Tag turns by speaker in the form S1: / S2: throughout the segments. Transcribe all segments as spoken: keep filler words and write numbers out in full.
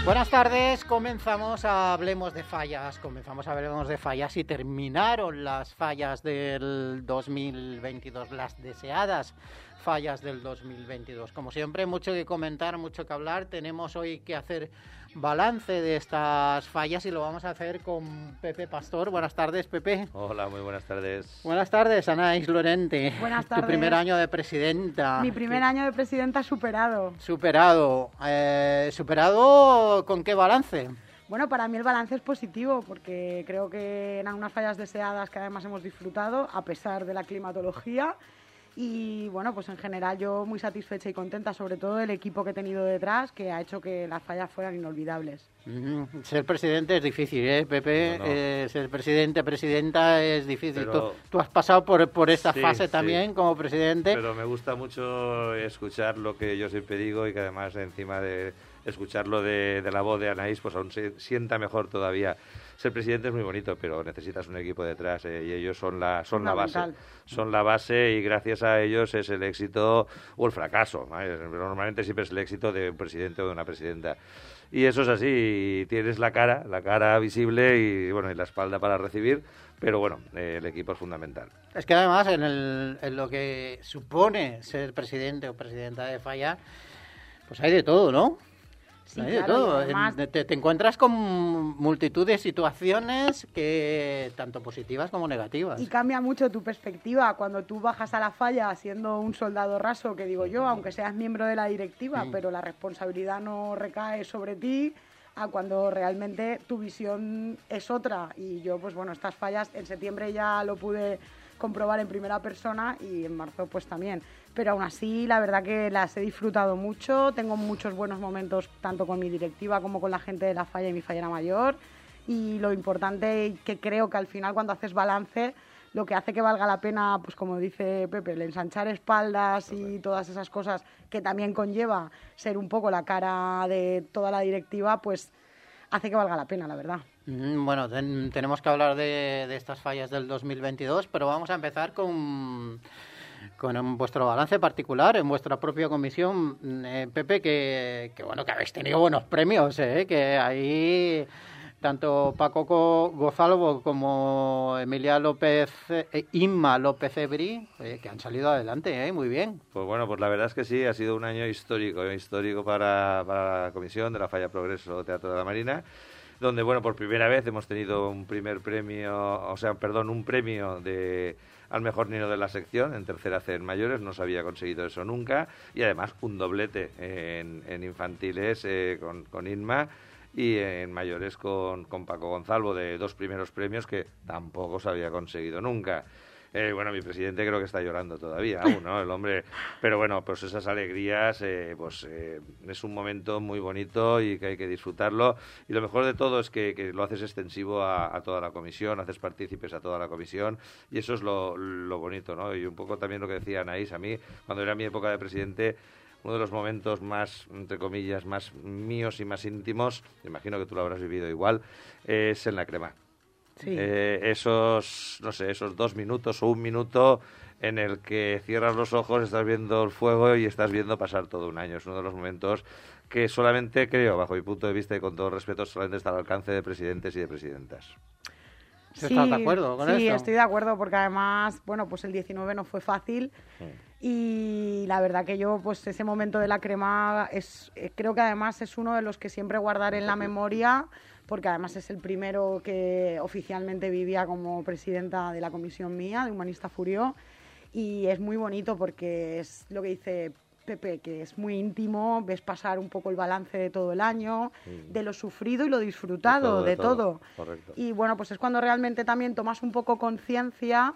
S1: Buenas tardes, comenzamos a Hablemos de Fallas, comenzamos a Hablemos de Fallas y terminaron las fallas del dos mil veintidós, las deseadas fallas del dos mil veintidós. Como siempre, mucho que comentar, mucho que hablar, tenemos hoy que hacer balance de estas fallas y lo vamos a hacer con Pepe Pastor. Buenas tardes, Pepe.
S2: Hola, muy buenas tardes.
S1: Buenas tardes, Anaís Lorente.
S3: Buenas tardes.
S1: Tu primer año de presidenta.
S3: Mi primer
S1: ¿Qué?
S3: año de presidenta superado.
S1: Superado. Eh, ¿Superado con qué balance?
S3: Bueno, para mí el balance es positivo porque creo que eran unas fallas deseadas que además hemos disfrutado a pesar de la climatología. Y bueno, pues en general yo muy satisfecha y contenta, sobre todo del equipo que he tenido detrás, que ha hecho que las fallas fueran inolvidables.
S1: Mm, ser presidente es difícil, ¿eh, Pepe?
S2: No, no.
S1: Eh, ser presidente, presidenta es difícil.
S2: Pero...
S1: ¿Tú, tú has pasado por, por esta
S2: sí,
S1: fase
S2: sí.
S1: también como presidente.
S2: Pero me gusta mucho escuchar lo que yo siempre digo y que además encima de escucharlo de, de la voz de Anaís, pues aún se sienta mejor todavía. Ser presidente es muy bonito, pero necesitas un equipo detrás eh, y ellos son la son la base. Son la base y gracias a ellos es el éxito o el fracaso. ¿Vale? Normalmente siempre es el éxito de un presidente o de una presidenta. Y eso es así, tienes la cara, la cara visible y bueno y la espalda para recibir, pero bueno, eh, el equipo es fundamental.
S1: Es que además en, el, en lo que supone ser presidente o presidenta de falla, pues hay de todo, ¿no?
S3: Sí,
S1: hay
S3: claro,
S1: de todo.
S3: además...
S1: Te, te encuentras con multitud de situaciones que tanto positivas como negativas.
S3: Y cambia mucho tu perspectiva cuando tú bajas a la falla siendo un soldado raso, que digo yo, aunque seas miembro de la directiva, sí. Pero la responsabilidad no recae sobre ti, a cuando realmente tu visión es otra. Y yo, pues bueno, estas fallas en septiembre ya lo pude comprobar en primera persona y en marzo pues también. Pero aún así, la verdad que las he disfrutado mucho, tengo muchos buenos momentos tanto con mi directiva como con la gente de la falla y mi fallera mayor, y lo importante que creo que al final cuando haces balance, lo que hace que valga la pena, pues como dice Pepe, el ensanchar espaldas y todas esas cosas que también conlleva ser un poco la cara de toda la directiva, pues hace que valga la pena, la verdad.
S1: Bueno, ten, tenemos que hablar de, de estas fallas del dos mil veintidós, pero vamos a empezar con... con vuestro balance particular, en vuestra propia comisión, eh, Pepe, que, que bueno, que habéis tenido buenos premios, eh, que ahí tanto Paco Gozalvo como Emilia López, eh, Inma López Ebri, eh, que han salido adelante, eh, muy bien.
S2: Pues bueno, pues la verdad es que sí, ha sido un año histórico, histórico para, para la comisión de la Falla Progreso Teatro de la Marina, donde, bueno, por primera vez hemos tenido un primer premio, o sea, perdón, un premio de... al mejor niño de la sección, en tercera C en mayores, no se había conseguido eso nunca, y además un doblete en, en infantiles eh, con, con Inma y en mayores con, con Paco Gonzalvo, de dos primeros premios que tampoco se había conseguido nunca. Eh, bueno, mi presidente creo que está llorando todavía aún, ¿no? El hombre, pero bueno, pues esas alegrías, eh, pues eh, es un momento muy bonito y que hay que disfrutarlo. Y lo mejor de todo es que, que lo haces extensivo a, a toda la comisión, haces partícipes a toda la comisión y eso es lo, lo bonito, ¿no? Y un poco también lo que decía Anaís, a mí, cuando era mi época de presidente, uno de los momentos más, entre comillas, más míos y más íntimos, imagino que tú lo habrás vivido igual, es en la crema.
S3: Sí.
S2: Eh, esos, no sé, esos dos minutos o un minuto en el que cierras los ojos, estás viendo el fuego y estás viendo pasar todo un año. Es uno de los momentos que solamente, creo, bajo mi punto de vista y con todo respeto, solamente está al alcance de presidentes y de presidentas.
S1: Sí, ¿estás de acuerdo con
S3: sí,
S1: esto?
S3: Sí, estoy de acuerdo porque además, bueno, pues el diecinueve no fue fácil sí. Y la verdad que yo, pues ese momento de la crema, es, creo que además es uno de los que siempre guardaré en la memoria porque además es el primero que oficialmente vivía como presidenta de la comisión mía, de Humanista Furió, y es muy bonito porque es lo que dice Pepe, que es muy íntimo, ves pasar un poco el balance de todo el año, sí. De lo sufrido y lo disfrutado, de todo. De todo.
S2: De todo.
S3: Y bueno, pues es cuando realmente también tomas un poco conciencia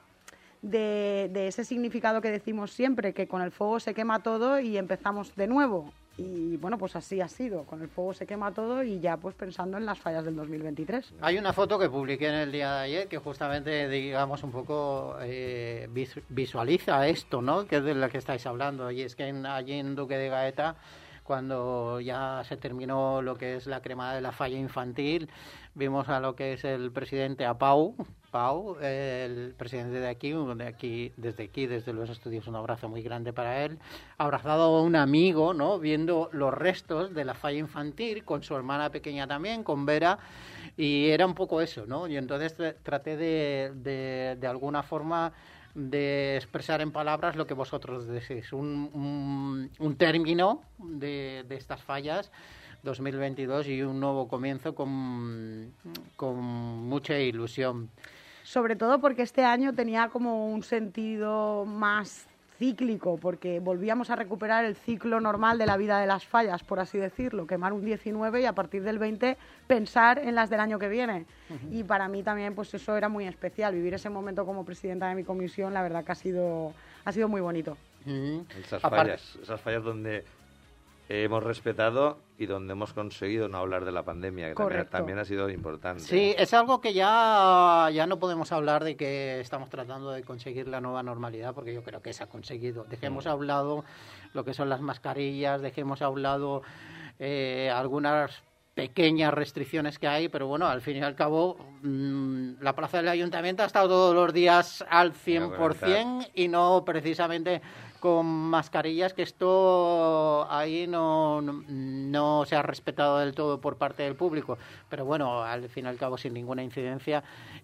S3: de, de ese significado que decimos siempre, que con el fuego se quema todo y empezamos de nuevo. Y bueno, pues así ha sido, con el fuego se quema todo y ya pues pensando en las fallas del dos mil veintitrés.
S1: Hay una foto que publiqué en el día de ayer que justamente, digamos, un poco eh, visualiza esto, ¿no? Que es de la que estáis hablando, y es que en, allí en Duque de Gaeta, cuando ya se terminó lo que es la cremada de la falla infantil, vimos a lo que es el presidente Apau, Pau, el presidente de aquí, de aquí, desde aquí, desde los estudios, un abrazo muy grande para él, abrazado a un amigo, ¿no? Viendo los restos de la falla infantil, con su hermana pequeña también, con Vera, y era un poco eso, ¿no? Y entonces traté de, de, de alguna forma de expresar en palabras lo que vosotros decís, un, un, un término de, de estas fallas dos mil veintidós y un nuevo comienzo con, con mucha ilusión.
S3: Sobre todo porque este año tenía como un sentido más cíclico, porque volvíamos a recuperar el ciclo normal de la vida de las fallas, por así decirlo, quemar un diecinueve y a partir del veinte pensar en las del año que viene. Uh-huh. Y para mí también pues eso era muy especial, vivir ese momento como presidenta de mi comisión, la verdad que ha sido, ha sido muy bonito.
S2: Uh-huh. Esas fallas, esas fallas donde hemos respetado y donde hemos conseguido no hablar de la pandemia, que también, también ha sido importante.
S1: Sí, es algo que ya, ya no podemos hablar de que estamos tratando de conseguir la nueva normalidad, porque yo creo que se ha conseguido. Dejemos mm. hablado lo que son las mascarillas, dejemos hablado eh, algunas pequeñas restricciones que hay, pero bueno, al fin y al cabo mmm, la plaza del ayuntamiento ha estado todos los días al cien por ciento y no precisamente con mascarillas, que esto ahí no, no, no se ha respetado del todo por parte del público, pero bueno, al fin y al cabo sin ninguna incidencia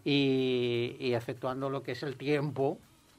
S1: y, y efectuando lo que es el tiempo,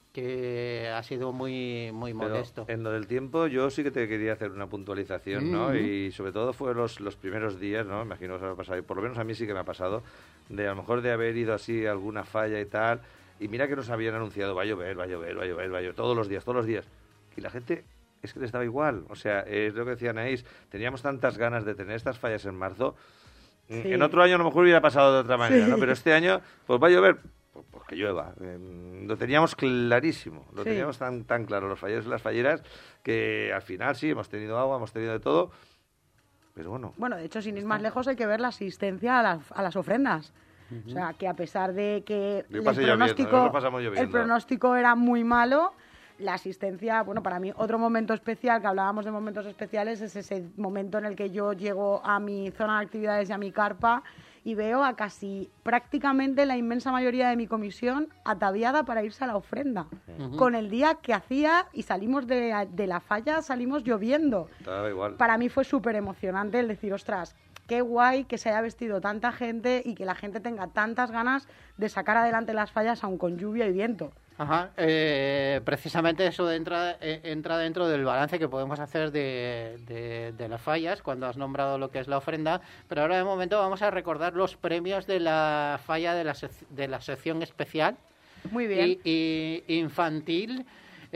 S1: que ha sido muy muy
S2: pero
S1: modesto.
S2: En lo del tiempo yo sí que te quería hacer una puntualización, ¿no? Mm-hmm. Y sobre todo fue los, los primeros días, ¿no? Imagino que os ha pasado, y por lo menos a mí sí que me ha pasado, de a lo mejor de haber ido así a alguna falla y tal, y mira que nos habían anunciado, va a llover, va a llover, va a llover, va a llover, todos los días, todos los días. Y la gente es que les daba igual. O sea, es lo que decía Anaís, teníamos tantas ganas de tener estas fallas en marzo. Sí. En otro año a lo mejor hubiera pasado de otra manera, sí. ¿no? Pero este año, pues va a llover, pues, pues que llueva. Eh, lo teníamos clarísimo, lo sí. teníamos tan, tan claro, los falleros y las falleras, que al final sí, hemos tenido agua, hemos tenido de todo, pero bueno.
S3: Bueno, de hecho, sin ir más lejos, hay que ver la asistencia a las, a las ofrendas. Uh-huh. O sea, que a pesar de que el pronóstico, el pronóstico era muy malo, la asistencia, bueno, para mí otro momento especial, que hablábamos de momentos especiales, es ese momento en el que yo llego a mi zona de actividades y a mi carpa y veo a casi prácticamente la inmensa mayoría de mi comisión ataviada para irse a la ofrenda. Uh-huh. Con el día que hacía y salimos de, de la falla, salimos lloviendo.
S2: Estaba igual.
S3: Para mí fue súper emocionante el decir, ostras, qué guay que se haya vestido tanta gente y que la gente tenga tantas ganas de sacar adelante las fallas aun con lluvia y viento.
S1: Ajá, eh, precisamente eso entra, eh, entra dentro del balance que podemos hacer de, de, de las fallas, cuando has nombrado lo que es la ofrenda, pero ahora de momento vamos a recordar los premios de la falla de la, sec- de la sección especial.
S3: Muy bien.
S1: Y, y infantil.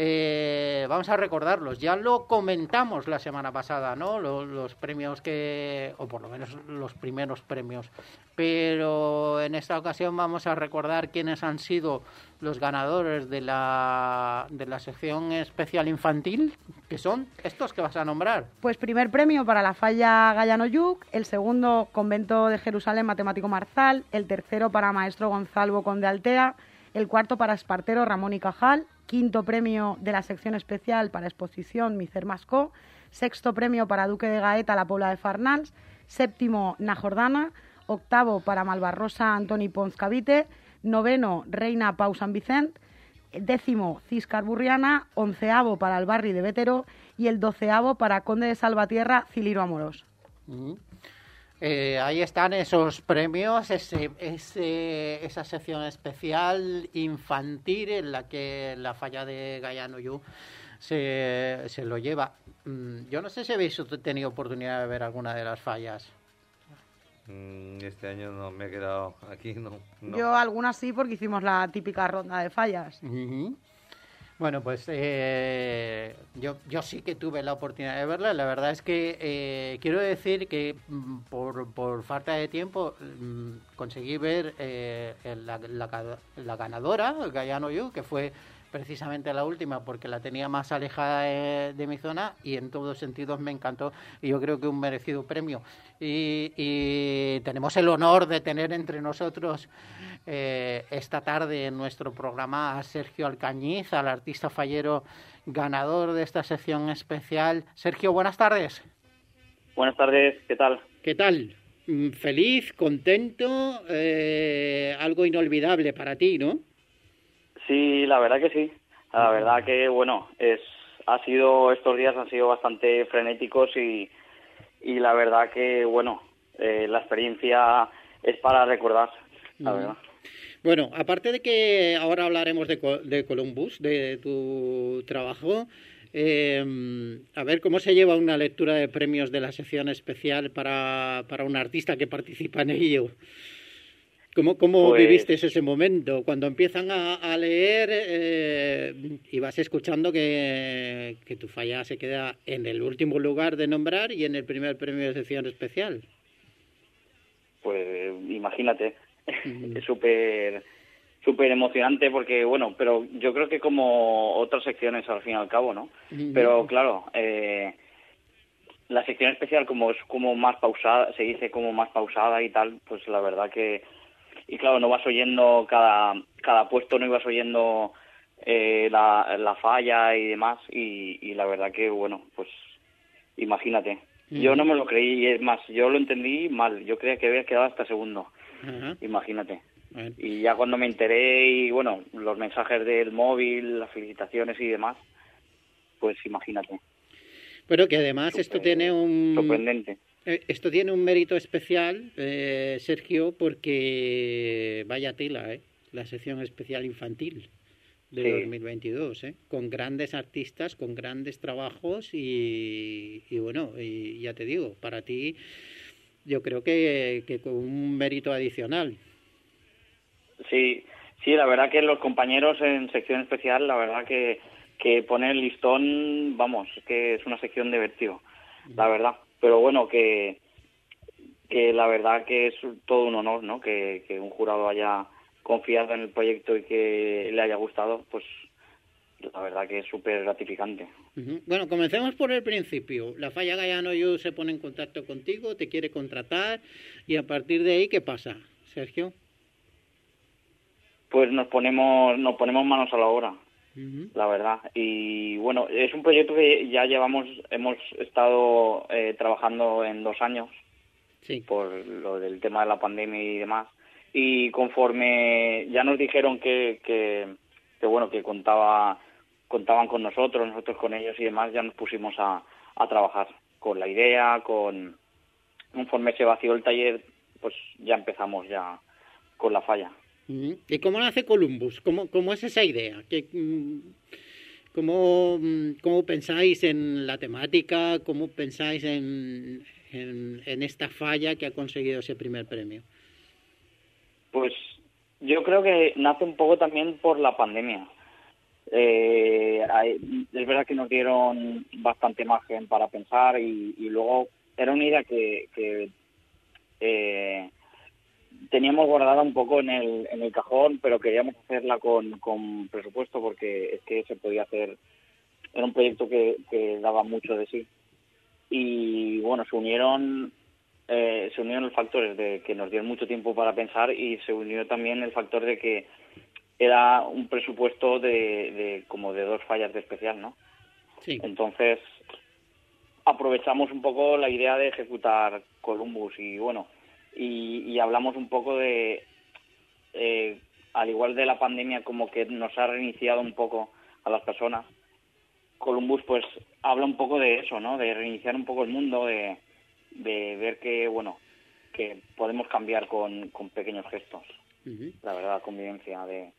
S1: Eh, vamos a recordarlos. Ya lo comentamos la semana pasada, ¿no? Los, los premios que, o por lo menos los primeros premios. Pero en esta ocasión vamos a recordar quiénes han sido los ganadores de la, de la sección especial infantil, que son estos que vas a nombrar.
S3: Pues primer premio para la falla Gallano Yuc, el segundo Convento de Jerusalén Matemático Marzal, el tercero para Maestro Gonzalo Conde Altea, el cuarto para Espartero Ramón y Cajal, quinto premio de la sección especial para exposición Micer Mascó, sexto premio para Duque de Gaeta La Pobla de Farnals, séptimo Najordana, octavo para Malvarrosa Antoni Pons Cavite, noveno Reina Pau San Vicent, décimo Ciscar Burriana, onceavo para el Barri de Vétero y el doceavo para Conde de Salvatierra Ciliro Amorós.
S1: Uh-huh. Eh, ahí están esos premios, ese, ese, esa sección especial infantil en la que la falla de Gallano Yuc se, se lo lleva. Yo no sé si habéis tenido oportunidad de ver alguna de las fallas.
S2: Este año no me he quedado aquí, no. no.
S3: Yo algunas sí, porque hicimos la típica ronda de fallas.
S1: Uh-huh. Bueno, pues eh, yo, yo sí que tuve la oportunidad de verla. La verdad es que eh, quiero decir que mm, por, por falta de tiempo mm, conseguí ver eh, la, la, la ganadora, el Gallano Yuc, que fue precisamente la última porque la tenía más alejada de, de mi zona y en todos sentidos me encantó y yo creo que un merecido premio. Y, y tenemos el honor de tener entre nosotros eh, esta tarde en nuestro programa a Sergio Alcañiz, al artista fallero ganador de esta sección especial. Sergio, buenas tardes.
S4: Buenas tardes, ¿qué tal?
S1: ¿Qué tal? mm, feliz, contento, eh, algo inolvidable para ti, ¿no?
S4: Sí, la verdad que sí. La verdad que, bueno, es ha sido estos días han sido bastante frenéticos y, y la verdad que, bueno, eh, la experiencia es para recordar, la verdad.
S1: Bueno, aparte de que ahora hablaremos de, de Columbus, de tu trabajo, eh, a ver cómo se lleva una lectura de premios de la sección especial para, para un artista que participa en ello. ¿Cómo, cómo
S4: Pues...
S1: viviste ese momento? Cuando empiezan a, a leer eh, y vas escuchando que, que tu falla se queda en el último lugar de nombrar y en el primer premio de sección especial.
S4: Pues imagínate, mm. es súper súper emocionante porque, bueno, pero yo creo que como otras secciones al fin y al cabo, ¿no? Mm. Pero claro, eh, la sección especial como es como más pausada, se dice como más pausada y tal, pues la verdad que... Y claro, no vas oyendo cada cada puesto, no ibas oyendo eh, la, la falla y demás, y, y la verdad que, bueno, pues imagínate. Uh-huh. Yo no me lo creí, es más, yo lo entendí mal, yo creía que había quedado hasta segundo, uh-huh. Imagínate. Uh-huh. Y ya cuando me enteré y, bueno, los mensajes del móvil, las felicitaciones y demás, pues imagínate.
S1: Pero que además Super, esto tiene un...
S4: Sorprendente.
S1: Esto tiene un mérito especial, eh, Sergio, porque vaya tela, ¿eh? La sección especial infantil de sí. dos mil veintidós, ¿eh? Con grandes artistas, con grandes trabajos y, y bueno, y ya te digo, para ti yo creo que, que con un mérito adicional.
S4: Sí, sí, la verdad que los compañeros en sección especial, la verdad que, que poner el listón, vamos, que es una sección de vértigo, la verdad. Pero bueno, que, que la verdad que es todo un honor, ¿no? Que, que un jurado haya confiado en el proyecto y que le haya gustado, pues la verdad que es súper gratificante.
S1: Uh-huh. Bueno, comencemos por el principio. La Falla Gallano You se pone en contacto contigo, te quiere contratar y a partir de ahí, ¿qué pasa, Sergio?
S4: Pues nos ponemos, nos ponemos manos a la obra. Uh-huh. La verdad, y bueno, es un proyecto que ya llevamos, hemos estado eh, trabajando en dos años, sí. Por lo del tema de la pandemia y demás, y conforme ya nos dijeron que, que, que bueno, que contaba, contaban con nosotros, nosotros con ellos y demás, ya nos pusimos a, a trabajar con la idea, con, conforme se vació el taller, pues ya empezamos ya con la falla.
S1: ¿Y cómo nace Columbus? ¿Cómo, cómo es esa idea? ¿Qué, cómo, ¿Cómo pensáis en la temática? ¿Cómo pensáis en, en, en esta falla que ha conseguido ese primer premio?
S4: Pues yo creo que nace un poco también por la pandemia. Eh, hay, es verdad que nos dieron bastante margen para pensar y, y luego era una idea que... que eh, teníamos guardada un poco en el en el cajón, pero queríamos hacerla con, con presupuesto porque es que se podía hacer, era un proyecto que, que daba mucho de sí. Y bueno, se unieron eh, se unieron los factores de que nos dieron mucho tiempo para pensar y se unió también el factor de que era un presupuesto de, de como de dos fallas de especial, ¿no?
S1: Sí.
S4: Entonces aprovechamos un poco la idea de ejecutar Columbus y bueno, Y, y hablamos un poco de, eh, al igual de la pandemia, como que nos ha reiniciado un poco a las personas. Columbus, pues, habla un poco de eso, ¿no? De reiniciar un poco el mundo, de, de ver que, bueno, que podemos cambiar con, con pequeños gestos. Uh-huh. La verdad, la convivencia de,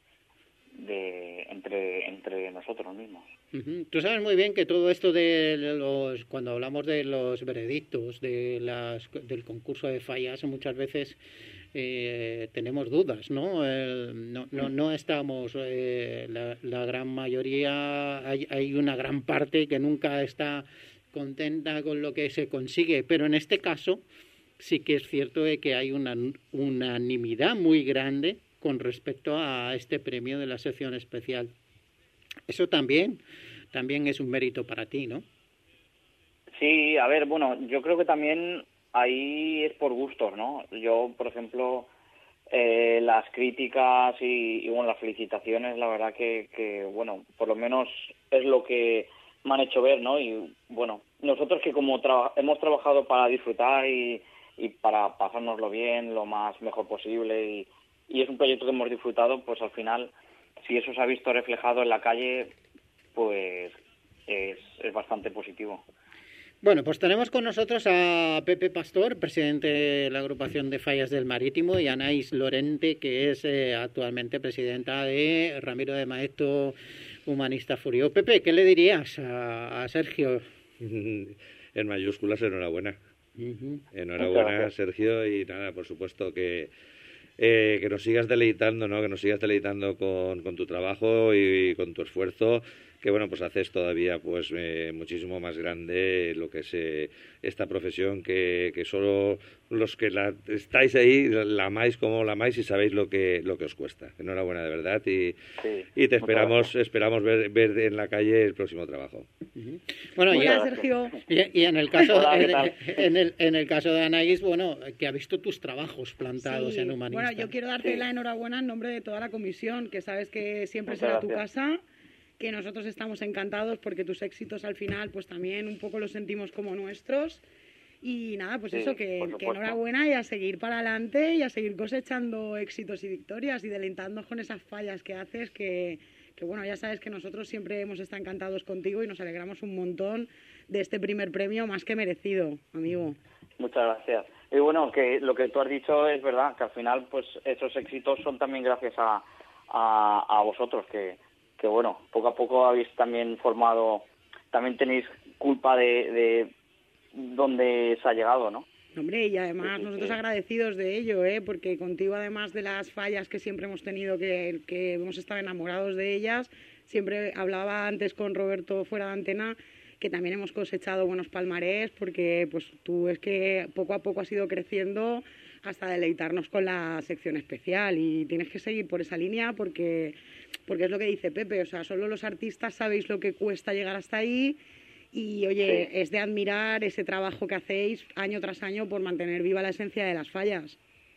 S4: de entre, entre nosotros mismos.
S1: Uh-huh. Tú sabes muy bien que todo esto de los, cuando hablamos de los veredictos, de las, del concurso de fallas, muchas veces eh, tenemos dudas, ¿no? Eh, no, no, no estamos, eh, la, la gran mayoría, hay, hay una gran parte que nunca está contenta con lo que se consigue, pero en este caso sí que es cierto de que hay una unanimidad muy grande con respecto a este premio de la sección especial. Eso también, también es un mérito para ti, ¿no?
S4: Sí, a ver, bueno, yo creo que también ahí es por gustos, ¿no? Yo, por ejemplo, eh, las críticas y, y, bueno, las felicitaciones, la verdad que, que, bueno, por lo menos es lo que me han hecho ver, ¿no? Y, bueno, nosotros que como traba- hemos trabajado para disfrutar y, y para pasárnoslo bien, lo más mejor posible, y, y es un proyecto que hemos disfrutado. Pues al final, si eso se ha visto reflejado en la calle, pues es, es bastante positivo.
S1: Bueno, pues tenemos con nosotros a Pepe Pastor, presidente de la agrupación de Fallas del Marítimo, y a Anaís Lorente, que es eh, actualmente presidenta de Ramiro de Maeztu, Humanista Furio. Pepe, ¿qué le dirías a, a Sergio?
S2: En mayúsculas, enhorabuena.
S1: Uh-huh.
S2: Enhorabuena, Sergio, y nada, por supuesto que eh, que nos sigas deleitando, ¿no? Que nos sigas deleitando con, con tu trabajo y, y con tu esfuerzo, que bueno, pues haces todavía pues eh, muchísimo más grande lo que es eh, esta profesión, que, que solo los que la estáis ahí la amáis como la amáis y sabéis lo que lo que os cuesta. Enhorabuena, de verdad, y,
S4: sí,
S2: y te esperamos esperamos ver, ver en la calle el próximo trabajo.
S1: Uh-huh. Bueno, y,
S3: Hola, Sergio.
S1: Y, y en el caso
S4: Hola,
S1: en, en el en el caso de Anaís, bueno, que ha visto tus trabajos plantados
S3: Sí,
S1: en Humanista.
S3: bueno, yo quiero darte
S4: Sí.
S3: la enhorabuena en nombre de toda la comisión, que sabes que siempre
S4: Muchas
S3: será tu
S4: gracias.
S3: casa, que nosotros estamos encantados porque tus éxitos al final pues también un poco los sentimos como nuestros. Y nada, pues
S4: Sí,
S3: eso, que,
S4: por
S3: que
S4: supuesto.
S3: enhorabuena, y a seguir para adelante y a seguir cosechando éxitos y victorias y deleitándonos con esas fallas que haces, que, que bueno, ya sabes que nosotros siempre hemos estado encantados contigo y nos alegramos un montón de este primer premio más que merecido, amigo.
S4: Muchas gracias. Y bueno, que lo que tú has dicho es verdad, que al final pues esos éxitos son también gracias a, a, a vosotros, que, que bueno, poco a poco habéis también formado, también tenéis culpa de, de dónde se ha llegado, ¿no?
S3: Hombre, y además
S4: Sí, sí,
S3: nosotros
S4: sí.
S3: agradecidos de ello, ¿eh? Porque contigo, además de las fallas que siempre hemos tenido, que, que hemos estado enamorados de ellas, siempre hablaba antes con Roberto fuera de antena, que también hemos cosechado buenos palmarés, porque pues tú es que poco a poco has ido creciendo hasta deleitarnos con la sección especial, y tienes que seguir por esa línea porque, porque es lo que dice Pepe, o sea, solo los artistas sabéis lo que cuesta llegar hasta ahí. Y oye,
S4: Sí.
S3: es de admirar ese trabajo que hacéis año tras año por mantener viva la esencia de las fallas.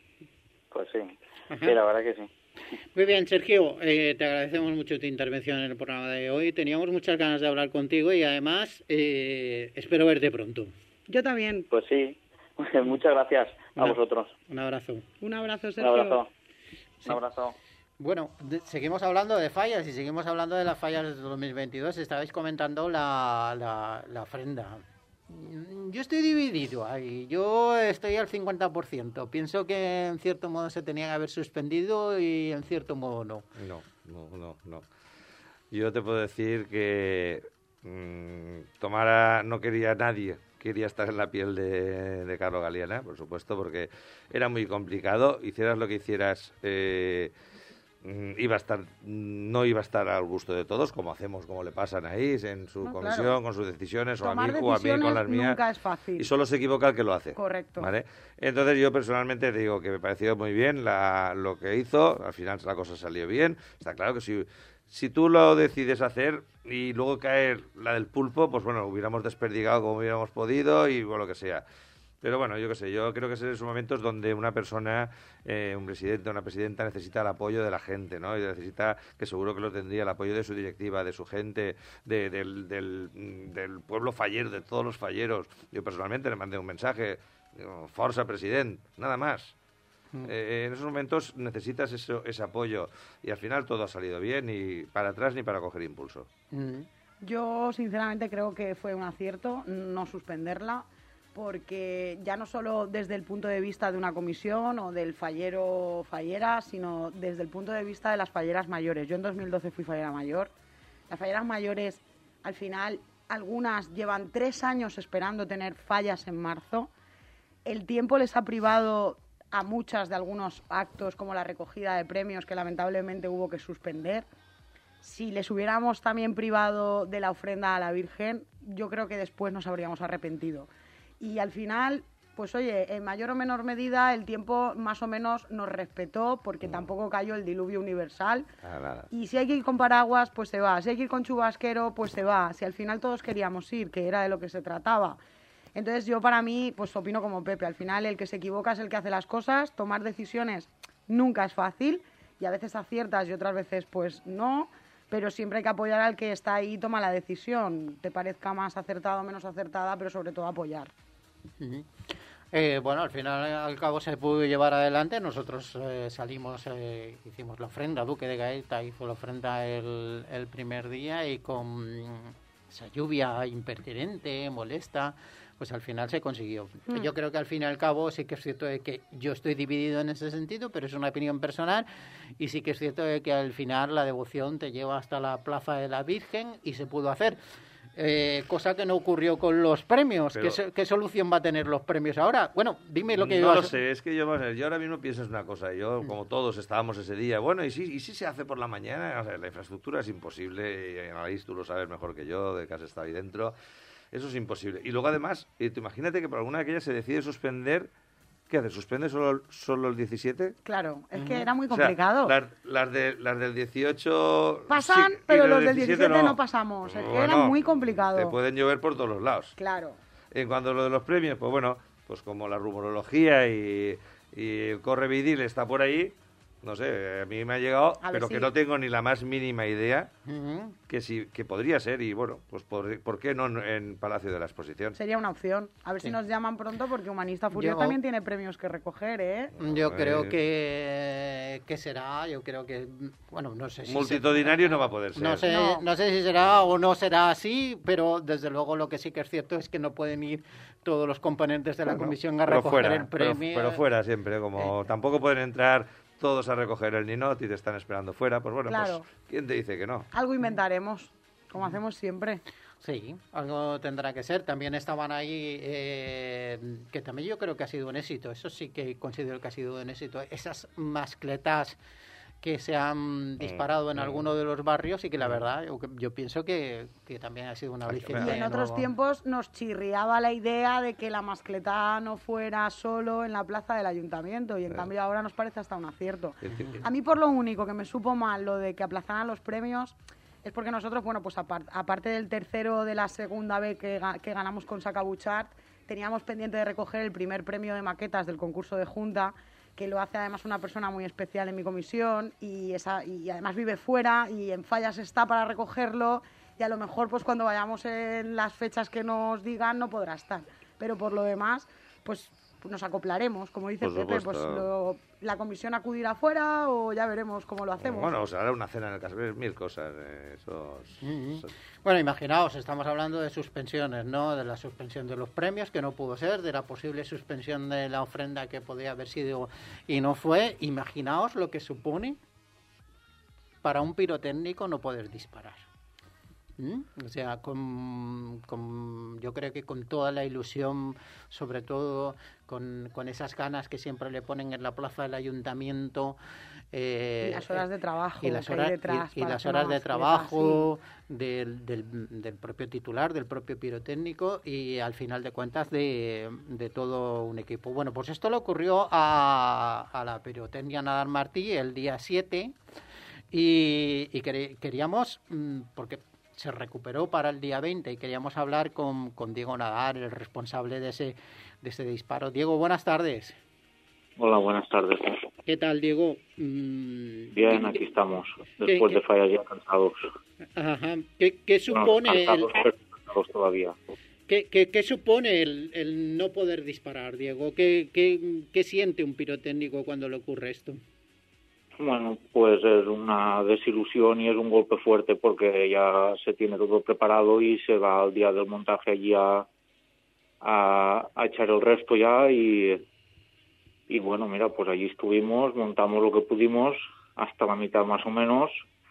S4: Pues sí,
S1: Ajá.
S4: sí, la verdad que sí.
S1: Muy bien, Sergio, eh, te agradecemos mucho tu intervención en el programa de hoy. Teníamos muchas ganas de hablar contigo y además eh, espero verte pronto.
S3: Yo también.
S4: Pues sí, muchas gracias a
S1: Una-
S4: vosotros.
S1: Un abrazo.
S3: Un abrazo,
S4: Un
S3: Sergio.
S4: abrazo.
S1: Sí.
S4: Un abrazo.
S1: Bueno, de- seguimos hablando de fallas y seguimos hablando de las fallas de dos mil veintidós. Estabais comentando la, la, la ofrenda. Mm, Yo estoy dividido ahí. Yo estoy al cincuenta por ciento. Pienso que en cierto modo se tenía que haber suspendido y en cierto modo no.
S2: No, no, no, no. Yo te puedo decir que mmm, Tomara no quería nadie, quería estar en la piel de, de Carlo Galeana, por supuesto, porque era muy complicado. Hicieras lo que hicieras, eh, mm, iba a estar, no iba a estar al gusto de todos, como hacemos, como le pasan ahí, en su
S3: No,
S2: comisión,
S3: claro.
S2: con sus decisiones, o a,
S3: Tomar
S2: mí, o a mí con
S3: decisiones
S2: las mías.
S3: nunca es fácil.
S2: Y solo se equivoca el que lo hace.
S3: Correcto.
S2: ¿Vale? Entonces yo personalmente te digo que me pareció muy bien la, lo que hizo, al final la cosa salió bien. Está claro que si, si tú lo decides hacer y luego cae la del pulpo, pues bueno, hubiéramos desperdigado como hubiéramos podido y bueno, lo que sea. Pero bueno, yo qué sé, yo creo que son esos momentos donde una persona, eh, un presidente o una presidenta necesita el apoyo de la gente, ¿no? Y necesita, que seguro que lo tendría, el apoyo de su directiva, de su gente, de, del, del, del pueblo fallero, de todos los falleros. Yo personalmente le mandé un mensaje, digo, Forza President, nada más.
S1: Mm.
S2: Eh, en esos momentos necesitas eso, ese apoyo y al final todo ha salido bien, y para atrás ni para coger impulso.
S1: Mm.
S3: Yo sinceramente creo que fue un acierto no suspenderla, porque ya no solo desde el punto de vista de una comisión o del fallero o fallera, sino desde el punto de vista de las falleras mayores. Yo en dos mil doce fui fallera mayor. Las falleras mayores, al final, algunas llevan tres años esperando tener fallas en marzo. El tiempo les ha privado a muchas de algunos actos, como la recogida de premios, que lamentablemente hubo que suspender. Si les hubiéramos también privado de la ofrenda a la Virgen, yo creo que después nos habríamos arrepentido. Y al final, pues oye, en mayor o menor medida el tiempo más o menos nos respetó, porque tampoco cayó el diluvio universal.
S2: Nada, nada.
S3: Y si hay que ir con paraguas, pues se va. Si hay que ir con chubasquero, pues se va. Si al final todos queríamos ir, que era de lo que se trataba. Entonces yo, para mí, pues opino como Pepe. Al final el que se equivoca es el que hace las cosas. Tomar decisiones nunca es fácil, y a veces aciertas y otras veces pues no. Pero siempre hay que apoyar al que está ahí y toma la decisión. Te parezca más acertada o menos acertada, pero sobre todo apoyar.
S1: Ujú. Eh, bueno, al final, al cabo, se pudo llevar adelante. Nosotros eh, salimos, eh, hicimos la ofrenda. Duque de Gaeta hizo la ofrenda el, el primer día y con esa lluvia impertinente, molesta, pues al final se consiguió. Mm. Yo creo que al fin y al cabo sí que es cierto de que yo estoy dividido en ese sentido, pero es una opinión personal, y sí que es cierto de que al final la devoción te lleva hasta la Plaza de la Virgen y se pudo hacer. Eh, cosa que no ocurrió con los premios. Pero, ¿Qué, ¿Qué solución va a tener los premios ahora? Bueno, dime lo que...
S2: No lo sé, es que yo, yo ahora mismo pienso en una cosa. Yo, como todos estábamos ese día, bueno, ¿y si, y si se hace por la mañana? O sea, la infraestructura es imposible, y Annalise, tú lo sabes mejor que yo, de que has estado ahí dentro. Eso es imposible. Y luego, además, eh, te imagínate que por alguna de aquellas se decide suspender... ¿Qué hace? ¿Suspende solo, solo el diecisiete?
S3: Claro, es que era muy complicado.
S2: O sea, las, las, de, las del dieciocho...
S3: Pasan,
S2: sí,
S3: pero los
S2: del
S3: del diecisiete no,
S2: no
S3: pasamos. Es que
S2: bueno,
S3: era muy complicado.
S2: Te pueden llover por todos los lados.
S3: Claro.
S2: En cuanto a lo de los premios, pues bueno, pues como la rumorología y, y el correvidil está por ahí, no sé, a mí me ha llegado, a pero que sí. No tengo ni la más mínima idea uh-huh. que sí, que podría ser, y bueno, pues por, ¿por qué no en Palacio de la Exposición?
S3: Sería una opción. A ver sí. si nos llaman pronto, porque Humanista Furios yo, también tiene premios que recoger, ¿eh?
S1: Yo eh, creo que, que será, yo creo que, bueno, no sé si...
S2: Multitudinario se, no va a poder ser.
S1: No sé, no. no sé si será o no será así, pero desde luego lo que sí que es cierto es que no pueden ir todos los componentes de la bueno, comisión a recoger
S2: fuera,
S1: el premio.
S2: Pero, pero fuera siempre, como eh. tampoco pueden entrar... todos a recoger el ninot y te están esperando fuera, pues bueno, claro. pues ¿quién te dice que no?
S3: Algo inventaremos, como hacemos siempre.
S1: Sí, algo tendrá que ser. También estaban ahí, eh, que también yo creo que ha sido un éxito, eso sí que considero que ha sido un éxito, esas mascletas que se han disparado en alguno de los barrios y que la verdad yo, yo pienso que, que también ha sido una aliciente.
S3: Y en otros tiempos nos chirriaba la idea de que la mascleta no fuera solo en la plaza del ayuntamiento y en sí. cambio ahora nos parece hasta un acierto. A mí por lo único que me supo mal lo de que aplazaran los premios es porque nosotros, bueno, pues apart, aparte del tercero de la segunda vez que, que ganamos con Sacabuchart, teníamos pendiente de recoger el primer premio de maquetas del concurso de Junta, que lo hace además una persona muy especial en mi comisión y, esa, y además vive fuera y en Fallas está para recogerlo y a lo mejor pues cuando vayamos en las fechas que nos digan no podrá estar. Pero por lo demás, pues nos acoplaremos, como dice
S2: por
S3: Pepe, pues lo, la comisión acudirá fuera o ya veremos cómo lo hacemos.
S2: Bueno, o sea, hará una cena en el casebre, mil cosas. Eh, esos,
S1: mm-hmm. esos... Bueno, imaginaos, estamos hablando de suspensiones, ¿no? De la suspensión de los premios, que no pudo ser, de la posible suspensión de la ofrenda que podía haber sido y no fue. Imaginaos lo que supone para un pirotécnico no poder disparar. ¿Mm? O sea, con, con, yo creo que con toda la ilusión, sobre todo con, con esas ganas que siempre le ponen en la plaza del ayuntamiento, eh,
S3: y las horas de trabajo
S1: y las horas, y, y las horas de trabajo del, del, del propio titular, del propio pirotécnico y al final de cuentas de, de todo un equipo. Bueno, pues esto le ocurrió a, a la pirotecnia Nadal Martí el día siete y, y queríamos, porque se recuperó para el día veinte y queríamos hablar con, con Diego Nadal, el responsable de ese, de ese disparo. Diego, buenas tardes.
S5: Hola, buenas tardes.
S1: ¿Qué tal, Diego? Mm,
S5: Bien, aquí estamos, después ¿qué, de fallas ya cansados.
S1: Ajá. ¿Qué, qué supone
S5: no, cansados,
S1: el...
S5: pero cansados todavía.
S1: ¿Qué, qué, qué supone el, el no poder disparar, Diego? ¿Qué, qué, ¿Qué siente un pirotécnico cuando le ocurre esto?
S5: Bueno, pues es una desilusión y es un golpe fuerte porque ya se tiene todo preparado y se va al día del montaje allí a, a, a echar el resto ya y, y bueno, mira, pues allí estuvimos, montamos lo que pudimos hasta la mitad más o menos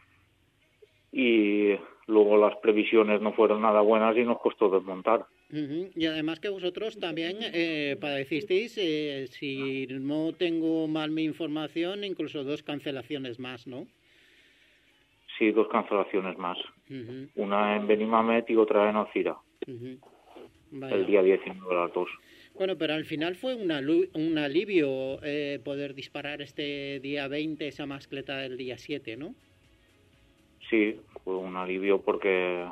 S5: y luego las previsiones no fueron nada buenas y nos costó desmontar.
S1: Uh-huh. Y además que vosotros también eh, padecisteis, eh, si no tengo mal mi información, incluso dos cancelaciones más, ¿no?
S5: Sí, dos cancelaciones más.
S1: Uh-huh.
S5: Una en Benimamet y otra en Alcira.
S1: Uh-huh.
S5: El día diecinueve de las dos.
S1: Bueno, pero al final fue un, alu- un alivio eh, poder disparar este día veinte esa mascleta del día siete, ¿no?
S5: Sí, fue un alivio porque...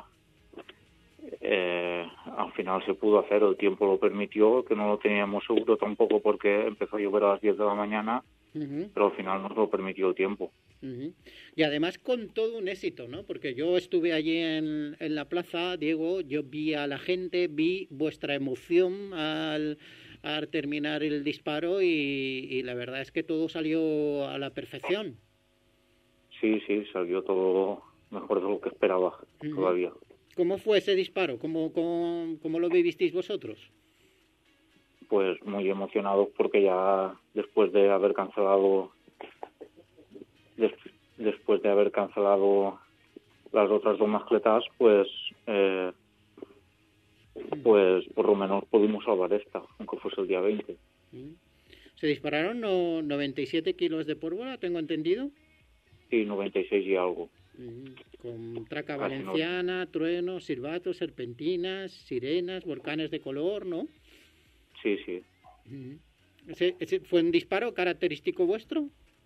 S5: Eh, al final se pudo hacer, el tiempo lo permitió, que no lo teníamos seguro tampoco porque empezó a llover a las diez de la mañana, uh-huh. pero al final nos lo permitió el tiempo.
S1: Uh-huh. Y además con todo un éxito, ¿no? Porque yo estuve allí en, en la plaza, Diego, yo vi a la gente, vi vuestra emoción al, a terminar el disparo y, y la verdad es que todo salió a la perfección.
S5: Sí, sí, salió todo mejor de lo que esperaba uh-huh. todavía.
S1: ¿Cómo fue ese disparo? ¿Cómo, cómo, cómo lo vivisteis vosotros?
S5: Pues muy emocionados porque ya después de haber cancelado des, después de haber cancelado las otras dos mascletas, pues eh, pues por lo menos pudimos salvar esta, aunque fuese el día veinte.
S1: ¿Se dispararon no, noventa y siete kilos de pólvora, tengo entendido?
S5: Sí, noventa y seis y algo.
S1: Con traca valenciana, no. truenos, silbatos, serpentinas, sirenas, volcanes de color, ¿no?
S5: Sí, sí.
S1: ¿Ese, ese fue un disparo característico vuestro?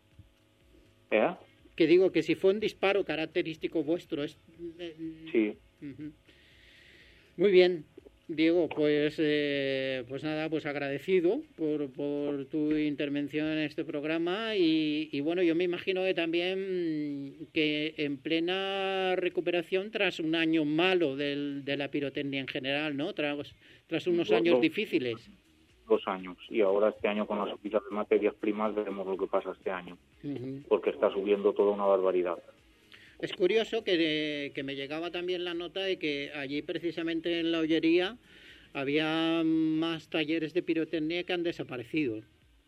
S5: ¿Eh?
S1: Que digo que si fue un disparo característico vuestro. Es...
S5: Sí.
S1: Uh-huh. Muy bien, Diego, pues eh, pues nada, pues agradecido por, por tu intervención en este programa y, y bueno, yo me imagino que también que en plena recuperación tras un año malo del, de la pirotecnia en general, ¿no? Tras, tras unos
S5: dos,
S1: años
S5: dos,
S1: difíciles.
S5: Dos años, y ahora este año con la subida de materias primas veremos lo que pasa este año, uh-huh. porque está subiendo toda una barbaridad.
S1: Es curioso que, que me llegaba también la nota de que allí precisamente en la Ollería había más talleres de pirotecnia que han desaparecido.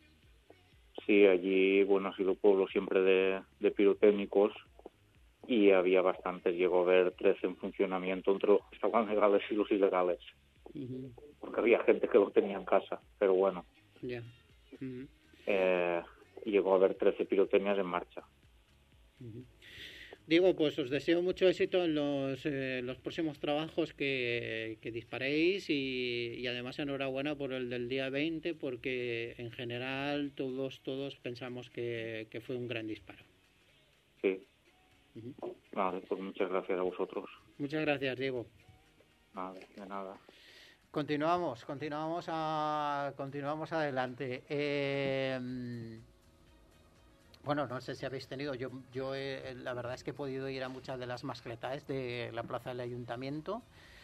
S5: Sí, allí bueno ha sido pueblo siempre de, de pirotécnicos y había bastantes, llegó a haber trece en funcionamiento entre los que estaban legales y los ilegales. Uh-huh. Porque había gente que los tenía en casa, pero bueno.
S1: Yeah. Uh-huh.
S5: Eh, llegó a haber trece pirotecnias en marcha.
S1: Uh-huh. Digo, pues os deseo mucho éxito en los, eh, los próximos trabajos que, que disparéis y, y además enhorabuena por el del día veinte porque en general todos todos pensamos que, que fue un gran disparo.
S5: Sí. Uh-huh. Vale, pues muchas gracias a vosotros.
S1: Muchas gracias, Diego.
S5: Vale, de nada.
S1: Continuamos, continuamos a, continuamos adelante. Eh, Bueno, no sé si habéis tenido, yo yo eh, la verdad es que he podido ir a muchas de las mascletas de la plaza del Ayuntamiento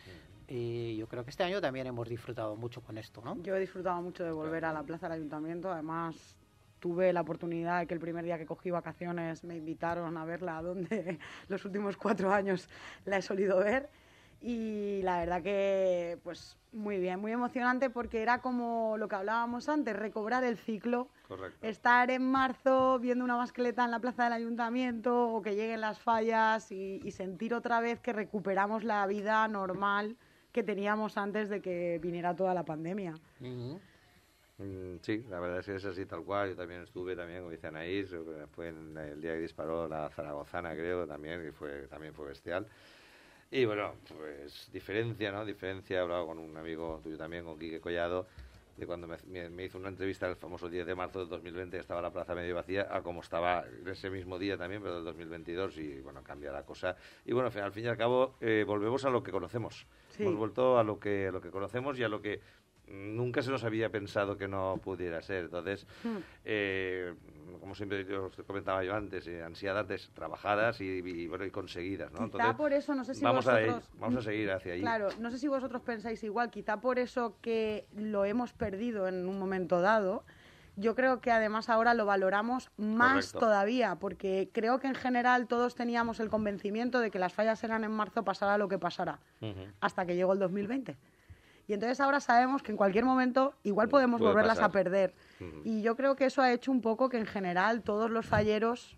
S1: y yo creo que este año también hemos disfrutado mucho con esto, ¿no?
S3: Yo he disfrutado mucho de volver a la plaza del Ayuntamiento, además tuve la oportunidad de que el primer día que cogí vacaciones me invitaron a verla, donde los últimos cuatro años la he solido ver. Y la verdad que, pues, muy bien, muy emocionante porque era como lo que hablábamos antes, recobrar el ciclo.
S2: Correcto.
S3: Estar en marzo viendo una mascleta en la plaza del Ayuntamiento o que lleguen las fallas y, y sentir otra vez que recuperamos la vida normal que teníamos antes de que viniera toda la pandemia.
S2: Uh-huh. Mm, sí, la verdad es que es así tal cual. Yo también estuve, también como dice Anaís, fue en el día que disparó la zaragozana, creo, también, y fue, también fue bestial. Y bueno, pues diferencia, ¿no? Diferencia, he hablado con un amigo tuyo también, con Quique Collado, de cuando me, me, me hizo una entrevista el famoso diez de marzo del dos mil veinte, que estaba la plaza medio vacía, a como estaba ese mismo día también, pero del dos mil veintidós, y bueno, cambia la cosa. Y bueno, al fin y al cabo, eh, volvemos a lo que conocemos. Sí. Hemos vuelto a lo que, a lo que conocemos y a lo que nunca se nos había pensado que no pudiera ser. Entonces, hmm. eh, como siempre yo os comentaba yo antes, eh, ansiedades trabajadas y, y, bueno, y conseguidas, ¿no?
S3: Quizá
S1: Entonces,
S3: por eso, no sé si
S1: vamos
S3: vosotros...
S1: A ir, vamos a seguir hacia ahí.
S3: Claro, no sé si vosotros pensáis igual, quizá por eso que lo hemos perdido en un momento dado, yo creo que además ahora lo valoramos más
S2: Correcto.
S3: Todavía, porque creo que en general todos teníamos el convencimiento de que las fallas eran en marzo, pasara lo que pasara, uh-huh. hasta que llegó el dos mil veinte. Y entonces ahora sabemos que en cualquier momento igual podemos
S2: Puede
S3: volverlas
S2: pasar.
S3: a perder.
S2: Uh-huh.
S3: Y yo creo que eso ha hecho un poco que en general todos los falleros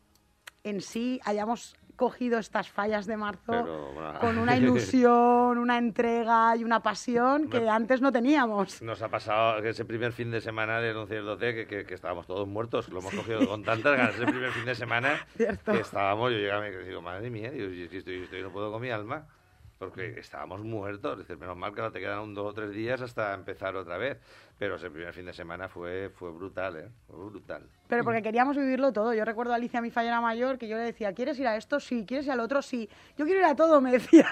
S3: en sí hayamos cogido estas fallas de marzo
S2: Pero, bueno,
S3: con una ilusión, una entrega y una pasión que
S2: Me...
S3: antes no teníamos.
S2: Nos ha pasado que ese primer fin de semana del once y el doce que, que, que estábamos todos muertos, lo hemos cogido con tantas ganas ese primer fin de semana.
S3: Cierto.
S2: Que estábamos, yo llegaba y digo, madre mía, yo, yo, yo, estoy, estoy, no puedo con mi alma. Porque estábamos muertos. Dices, menos mal que ahora te quedan un dos o tres días hasta empezar otra vez. Pero ese primer fin de semana fue fue brutal, ¿eh? Fue brutal.
S3: Pero porque queríamos vivirlo todo. Yo recuerdo a Alicia, mi fallera mayor, que yo le decía, ¿quieres ir a esto? Sí. ¿Quieres ir al otro? Sí. Yo quiero ir a todo, me decía.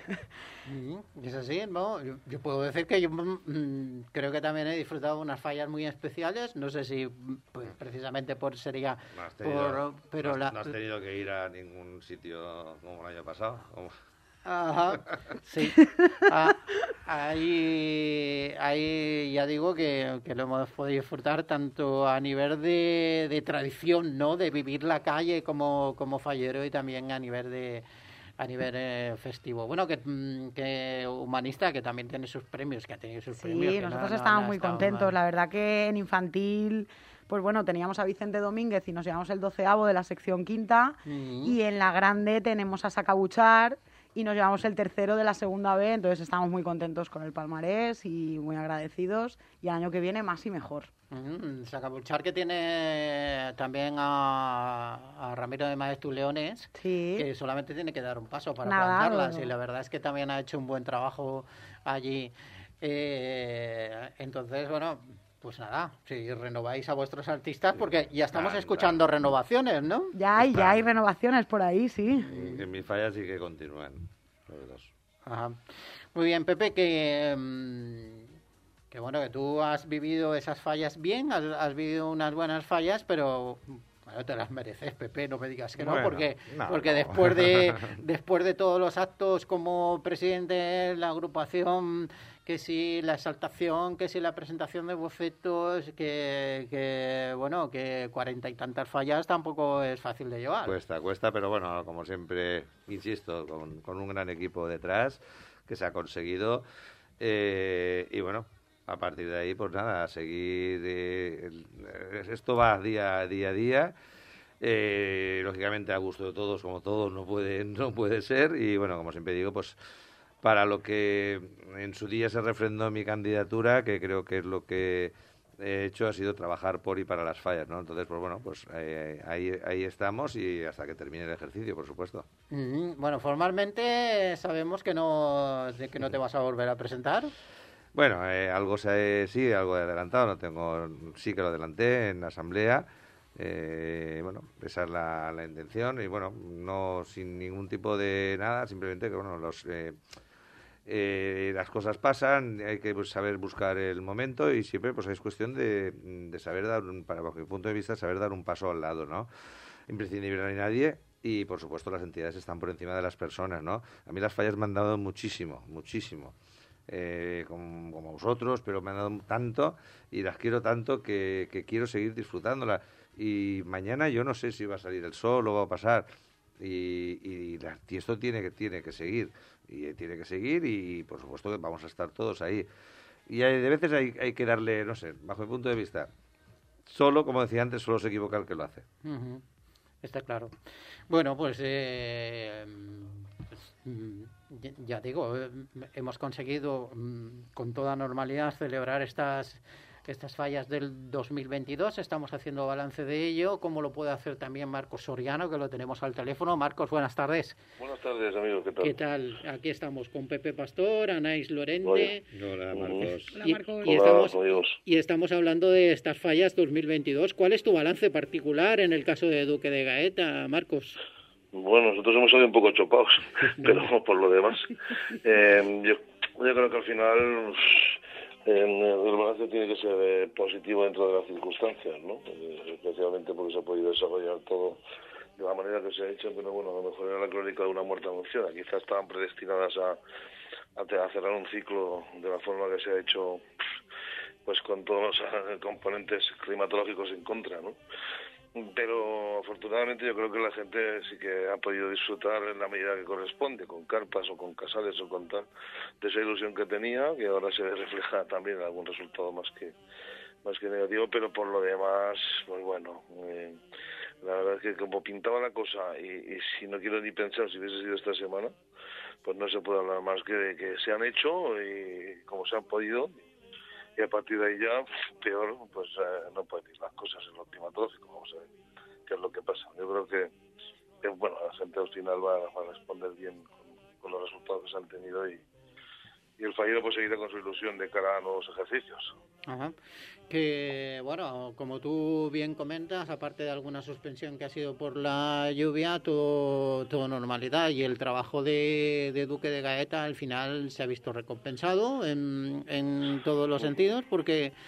S1: Mm, es así, ¿no? Yo, yo puedo decir que yo mmm, creo que también he disfrutado unas fallas muy especiales. No sé si pues, precisamente por sería...
S2: No has tenido,
S1: por, pero
S2: no,
S1: la...
S2: no has tenido que ir a ningún sitio como el año pasado. Como...
S1: Ajá, sí. Ah, ahí, ahí ya digo que, que lo hemos podido disfrutar tanto a nivel de, de tradición, ¿no? De vivir la calle como, como fallero y también a nivel de a nivel eh, festivo. Bueno, que, que humanista, que también tiene sus premios, que ha tenido sus
S3: sí,
S1: premios.
S3: Sí, nosotros
S1: no,
S3: estábamos
S1: no, no
S3: muy
S1: estado
S3: contentos.
S1: mal.
S3: La verdad que en infantil, pues bueno, teníamos a Vicente Domínguez y nos llevamos el doceavo de la sección quinta. Uh-huh. Y en la grande tenemos a Sacabuchar y nos llevamos el tercero de la segunda B. Entonces estamos muy contentos con el palmarés y muy agradecidos. Y el año que viene más y mejor.
S1: Uh-huh. Sacabuchar, que tiene también a, a Ramiro de Maeztu Leones,
S3: sí.
S1: que solamente tiene que dar un paso para
S3: Nada,
S1: plantarlas.
S3: bueno.
S1: Y la verdad es que también ha hecho un buen trabajo allí. Eh, entonces, bueno, pues nada, si renováis a vuestros artistas, porque ya estamos claro, escuchando claro. renovaciones, ¿no?
S3: Ya hay, ya hay renovaciones por ahí, sí.
S2: En mis fallas sí que continúan los dos.
S1: Ajá. Muy bien, Pepe, que... Um, que bueno, que tú has vivido esas fallas bien, has, has vivido unas buenas fallas, pero bueno, te las mereces, Pepe, no me digas que bueno, no, porque no, porque no. después de después de todos los actos como presidente de la agrupación, que si la exaltación, que si la presentación de bocetos, que, que bueno, que cuarenta y tantas fallas tampoco es fácil de llevar.
S2: Cuesta, cuesta, pero bueno, como siempre, insisto, con, con un gran equipo detrás, que se ha conseguido, eh, y bueno, a partir de ahí, pues nada, a seguir. Eh, esto va día, día a día. Eh, lógicamente, a gusto de todos, como todos, no puede, no puede ser. Y bueno, como siempre digo, pues para lo que en su día se refrendó mi candidatura, que creo que es lo que he hecho, ha sido trabajar por y para las fallas, ¿no? Entonces, pues bueno, pues eh, ahí, ahí estamos y hasta que termine el ejercicio, por supuesto.
S1: Mm-hmm. Bueno, formalmente sabemos que no, de que no te vas a volver a presentar.
S2: Bueno, eh, algo se, sí, algo he adelantado, no tengo, sí que lo adelanté en la asamblea, eh, bueno, esa es la, la intención y bueno, no sin ningún tipo de nada, simplemente que bueno, los eh, eh, las cosas pasan, hay que pues, saber buscar el momento y siempre pues es cuestión de, de saber dar, un, para bajo mi punto de vista, saber dar un paso al lado, ¿no? Imprescindible no hay nadie. Y, por supuesto, las entidades están por encima de las personas, ¿no? A mí las fallas me han dado muchísimo, muchísimo. Eh, como, como vosotros, pero me han dado tanto y las quiero tanto que, que quiero seguir disfrutándolas. Y mañana yo no sé si va a salir el sol o va a pasar. Y, y, la, y esto tiene que, tiene que seguir. Y tiene que seguir y, por supuesto, que vamos a estar todos ahí. Y hay, de veces hay, hay que darle, no sé, bajo mi punto de vista, solo, como decía antes, solo se equivoca el que lo hace.
S1: Uh-huh. Está claro. Bueno, pues... Eh... Ya digo, hemos conseguido con toda normalidad celebrar estas estas fallas del dos mil veintidós. Estamos haciendo balance de ello, como lo puede hacer también Marcos Soriano, que lo tenemos al teléfono. Marcos, buenas tardes.
S6: Buenas tardes, amigos. ¿Qué tal?
S1: ¿Qué tal? Aquí estamos con Pepe Pastor, Anais Lorente.
S2: Hola, Marcos.
S1: Hola, Marcos. Y, y, estamos, y estamos hablando de estas fallas dos mil veintidós. ¿Cuál es tu balance particular en el caso de Duque de Gaeta, Marcos?
S6: Bueno, nosotros hemos salido un poco chopados, pero por lo demás, eh, yo, yo creo que al final eh, el balance tiene que ser eh, positivo dentro de las circunstancias, ¿no? Eh, especialmente porque se ha podido desarrollar todo de la manera que se ha hecho, pero bueno, a lo mejor era la crónica de una muerte anunciada. Quizás estaban predestinadas a, a, a cerrar un ciclo de la forma que se ha hecho, pues con todos los componentes climatológicos en contra, ¿no? Pero afortunadamente yo creo que la gente sí que ha podido disfrutar en la medida que corresponde, con carpas o con casales o con tal, de esa ilusión que tenía, que ahora se refleja también en algún resultado más que más que negativo, pero por lo demás, pues bueno, eh, la verdad es que como pintaba la cosa, y, y si no quiero ni pensar si hubiese sido esta semana, pues no se puede hablar más que de que se han hecho y como se han podido. Y a partir de ahí ya, peor, pues eh, no pueden ir las cosas en lo climatológico, vamos a ver qué es lo que pasa. Yo creo que, que bueno, la gente al final va, va a responder bien con, con los resultados que se han tenido y, y el fallido pues seguirá con su ilusión de cara a nuevos ejercicios.
S1: Ajá. Que, bueno, como tú bien comentas, aparte de alguna suspensión que ha sido por la lluvia, todo, todo normalidad, y el trabajo de, de Duque de Gaeta al final se ha visto recompensado en, en todos los sentidos, porque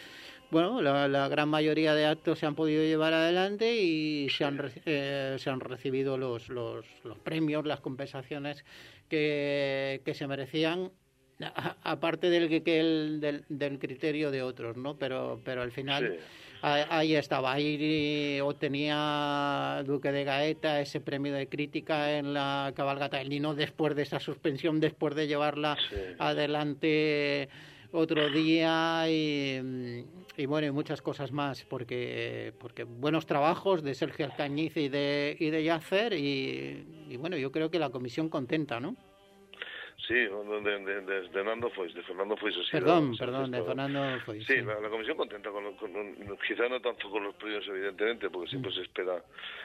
S1: bueno, la, la gran mayoría de actos se han podido llevar adelante y se han, eh, se han recibido los, los, los premios, las compensaciones que, que se merecían, a, aparte del, que el, del, del criterio de otros, ¿no? Pero, pero al final... Sí. Ahí estaba, ahí obtenía Duque de Gaeta ese premio de crítica en la cabalgata del Lino después de esa suspensión, después de llevarla sí. adelante otro día y, y bueno, y muchas cosas más, porque porque buenos trabajos de Sergio Alcañiz y de, y de Yacer y, y bueno, yo creo que la comisión contenta, ¿no?
S6: Sí, de, de, de, de Fernando Foix, de Fernando Foix.
S1: Perdón, perdón, de Fernando Foix.
S6: Sí, sí. La, la comisión contenta, con, con, con, quizá no tanto con los premios, evidentemente, porque siempre mm. se espera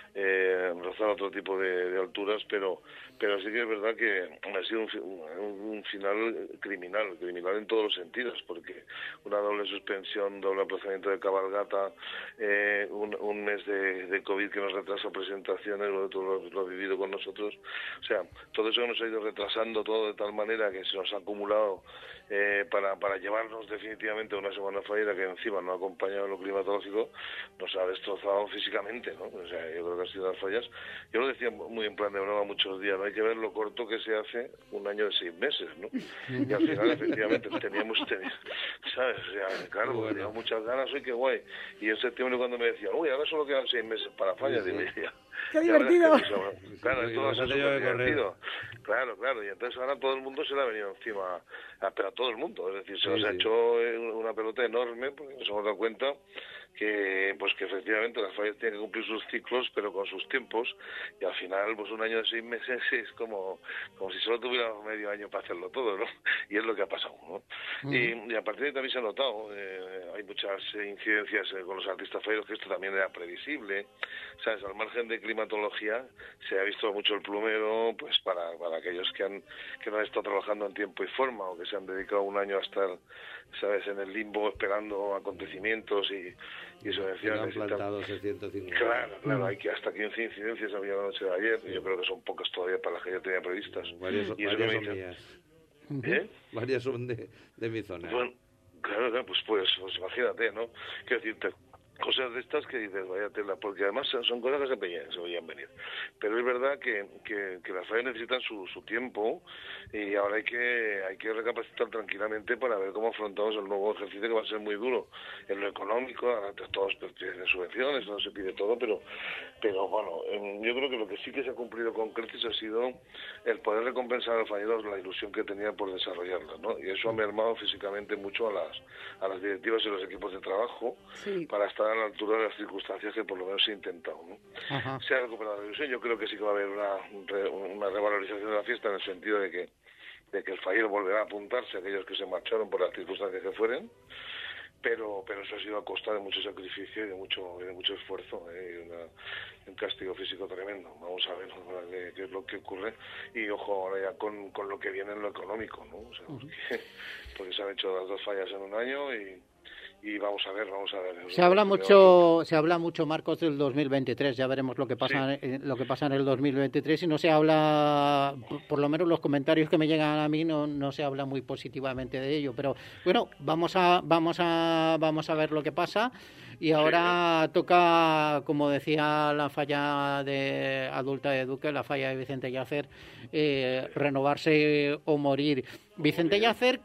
S6: eh, rozar otro tipo de, de alturas, pero pero sí que es verdad que ha sido un, un, un final criminal, criminal en todos los sentidos, porque una doble suspensión, doble aplazamiento de cabalgata, eh, un, un mes de, de COVID que nos retrasa presentaciones, lo, lo, lo ha vivido con nosotros, o sea, todo eso nos ha ido retrasando todo de tal manera que se nos ha acumulado eh, para, para llevarnos definitivamente a una semana fallera que encima no ha acompañado en lo climatológico, nos ha destrozado físicamente, ¿no? O sea, yo creo que han sido las fallas. Yo lo decía muy en plan de broma muchos días, ¿no? Hay que ver lo corto que se hace un año de seis meses, ¿no? Y al final, efectivamente, teníamos, teníamos ¿sabes? O sea, claro, bueno. teníamos muchas ganas, ¡uy, qué guay! Y en septiembre cuando me decían, uy, ahora só quedan seis meses para fallas, sí, sí. digo, ya,
S3: ¡qué divertido!
S6: Que, claro, esto va a ser súper divertido. Claro, claro, y entonces ahora todo el mundo se le ha venido encima, a, pero a todo el mundo, es decir, se nos sí, ha sí. hecho una pelota enorme, porque nos hemos dado cuenta que pues que efectivamente las fallas tienen que cumplir sus ciclos, pero con sus tiempos, y al final pues un año de seis meses es como como si solo tuviéramos medio año para hacerlo todo, ¿no? Y es lo que ha pasado, ¿no? Uh-huh. y, y a partir de ahí también se ha notado, eh, hay muchas incidencias eh, con los artistas falleros, que esto también era previsible, ¿sabes? Al margen de climatología se ha visto mucho el plumero, pues para, para aquellos que han que no han estado trabajando en tiempo y forma, o que se han dedicado un año a estar, ¿sabes?, en el limbo esperando acontecimientos y y eso decía,
S2: han plantado seiscientos cincuenta.
S6: Claro, claro, hay que hasta quince incidencias había la noche de ayer, sí. y yo creo que son pocas todavía para las que ya tenía previstas.
S2: Varias,
S6: y
S2: varias
S6: eso
S2: son mías.
S6: ¿Eh?
S2: Varias son de, de mi zona.
S6: Bueno, claro, claro, pues, pues, pues imagínate, ¿no? Quiero decirte, cosas de estas que dices, vaya tela, porque además son, son cosas que se, peñan, se veían venir. Pero es verdad que, que, que las fallas necesitan su, su tiempo, y ahora hay que hay que recapacitar tranquilamente para ver cómo afrontamos el nuevo ejercicio, que va a ser muy duro en lo económico. Ahora todos piden subvenciones, no se pide todo, pero pero bueno, yo creo que lo que sí que se ha cumplido con creces ha sido el poder recompensar al fallero la ilusión que tenían por desarrollarla, ¿no? Y eso ha mermado físicamente mucho a las a las directivas y los equipos de trabajo, sí. para estar a la altura de las circunstancias que por lo menos se ha intentado, ¿no? Ajá. Se ha recuperado la ilusión. Yo creo que sí que va a haber una, una revalorización de la fiesta, en el sentido de que de que el fallero volverá a apuntarse a aquellos que se marcharon por las circunstancias que fueren, pero pero eso ha sido a costa de mucho sacrificio y de mucho de mucho esfuerzo, ¿eh? y una, un castigo físico tremendo. Vamos a ver qué, qué es lo que ocurre, y ojo ahora ya con, con lo que viene en lo económico, ¿no? O sea, uh-huh. porque, porque se han hecho las dos fallas en un año y y vamos a ver, vamos a ver.
S1: Se habla mucho, se habla mucho, Marcos, del dos mil veintitrés. Ya veremos lo que pasa, sí. lo que pasa en el dos mil veintitrés, y no se habla, por lo menos los comentarios que me llegan a mí, no, no se habla muy positivamente de ello. Pero bueno, vamos a, vamos a, vamos a ver lo que pasa. Y ahora sí. toca, como decía la falla de adulta de Duque, la falla de Vicente Yacer, eh, renovarse o morir. Vicente Yacer,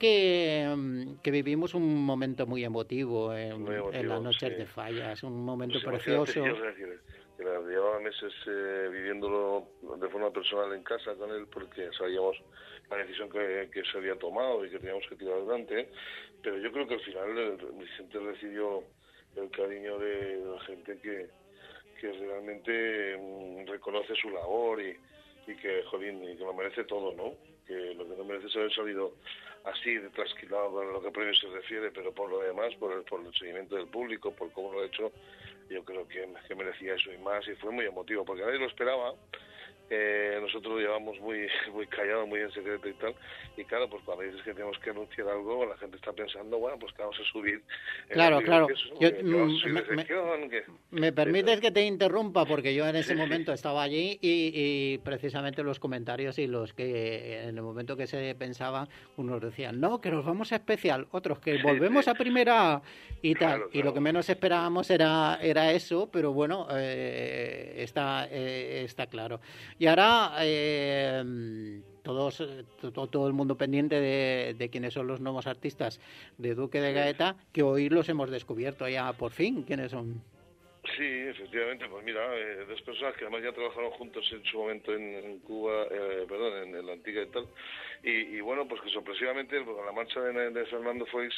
S1: que, que vivimos un momento muy emotivo en, muy emotivo, en las noches sí. de fallas, un momento pues precioso.
S6: Yo decir, que llevaba meses eh, viviéndolo de forma personal en casa con él, porque sabíamos la decisión que, que se había tomado y que teníamos que tirar adelante, pero yo creo que al final el, Vicente recibió el cariño de la gente que, que realmente um, reconoce su labor y, y que, jolín, y que lo merece todo, ¿no? Que lo que no merece es haber salido así de trasquilado con lo que premio se refiere, pero por lo demás, por el, por el seguimiento del público, por cómo lo ha hecho, yo creo que, que merecía eso y más, y fue muy emotivo, porque nadie lo esperaba, Eh, nosotros lo llevamos muy muy callado, muy en secreto y tal, y claro, pues cuando dices que tenemos que anunciar algo, la gente está pensando, bueno, pues que vamos a subir.
S1: Claro, claro.
S6: Que eso,
S1: Yo,
S6: que, que vamos a subir
S1: me,
S6: de sección,
S1: me,
S6: que,
S1: me permites
S6: eso.
S1: que te interrumpa, porque yo en ese
S6: Sí,
S1: momento
S6: sí.
S1: estaba allí y, y precisamente los comentarios y los que en el momento que se pensaba, unos decían, no, que nos vamos a especial, otros que volvemos
S6: sí.
S1: a primera A y tal,
S6: Claro,
S1: y lo
S6: claro.
S1: que menos esperábamos era era eso, pero bueno, eh, está eh, está claro. Y ahora eh, todos todo, todo el mundo pendiente de, de quiénes son los nuevos artistas de Duque de Gaeta, que hoy los hemos descubierto ya por fin, quiénes son.
S6: Sí, efectivamente, pues mira, eh, dos personas que además ya trabajaron juntos en su momento en, en Cuba, eh, perdón, en, en la Antigua y tal, y, y bueno, pues que sorpresivamente con la marcha de, de Fernando Foix,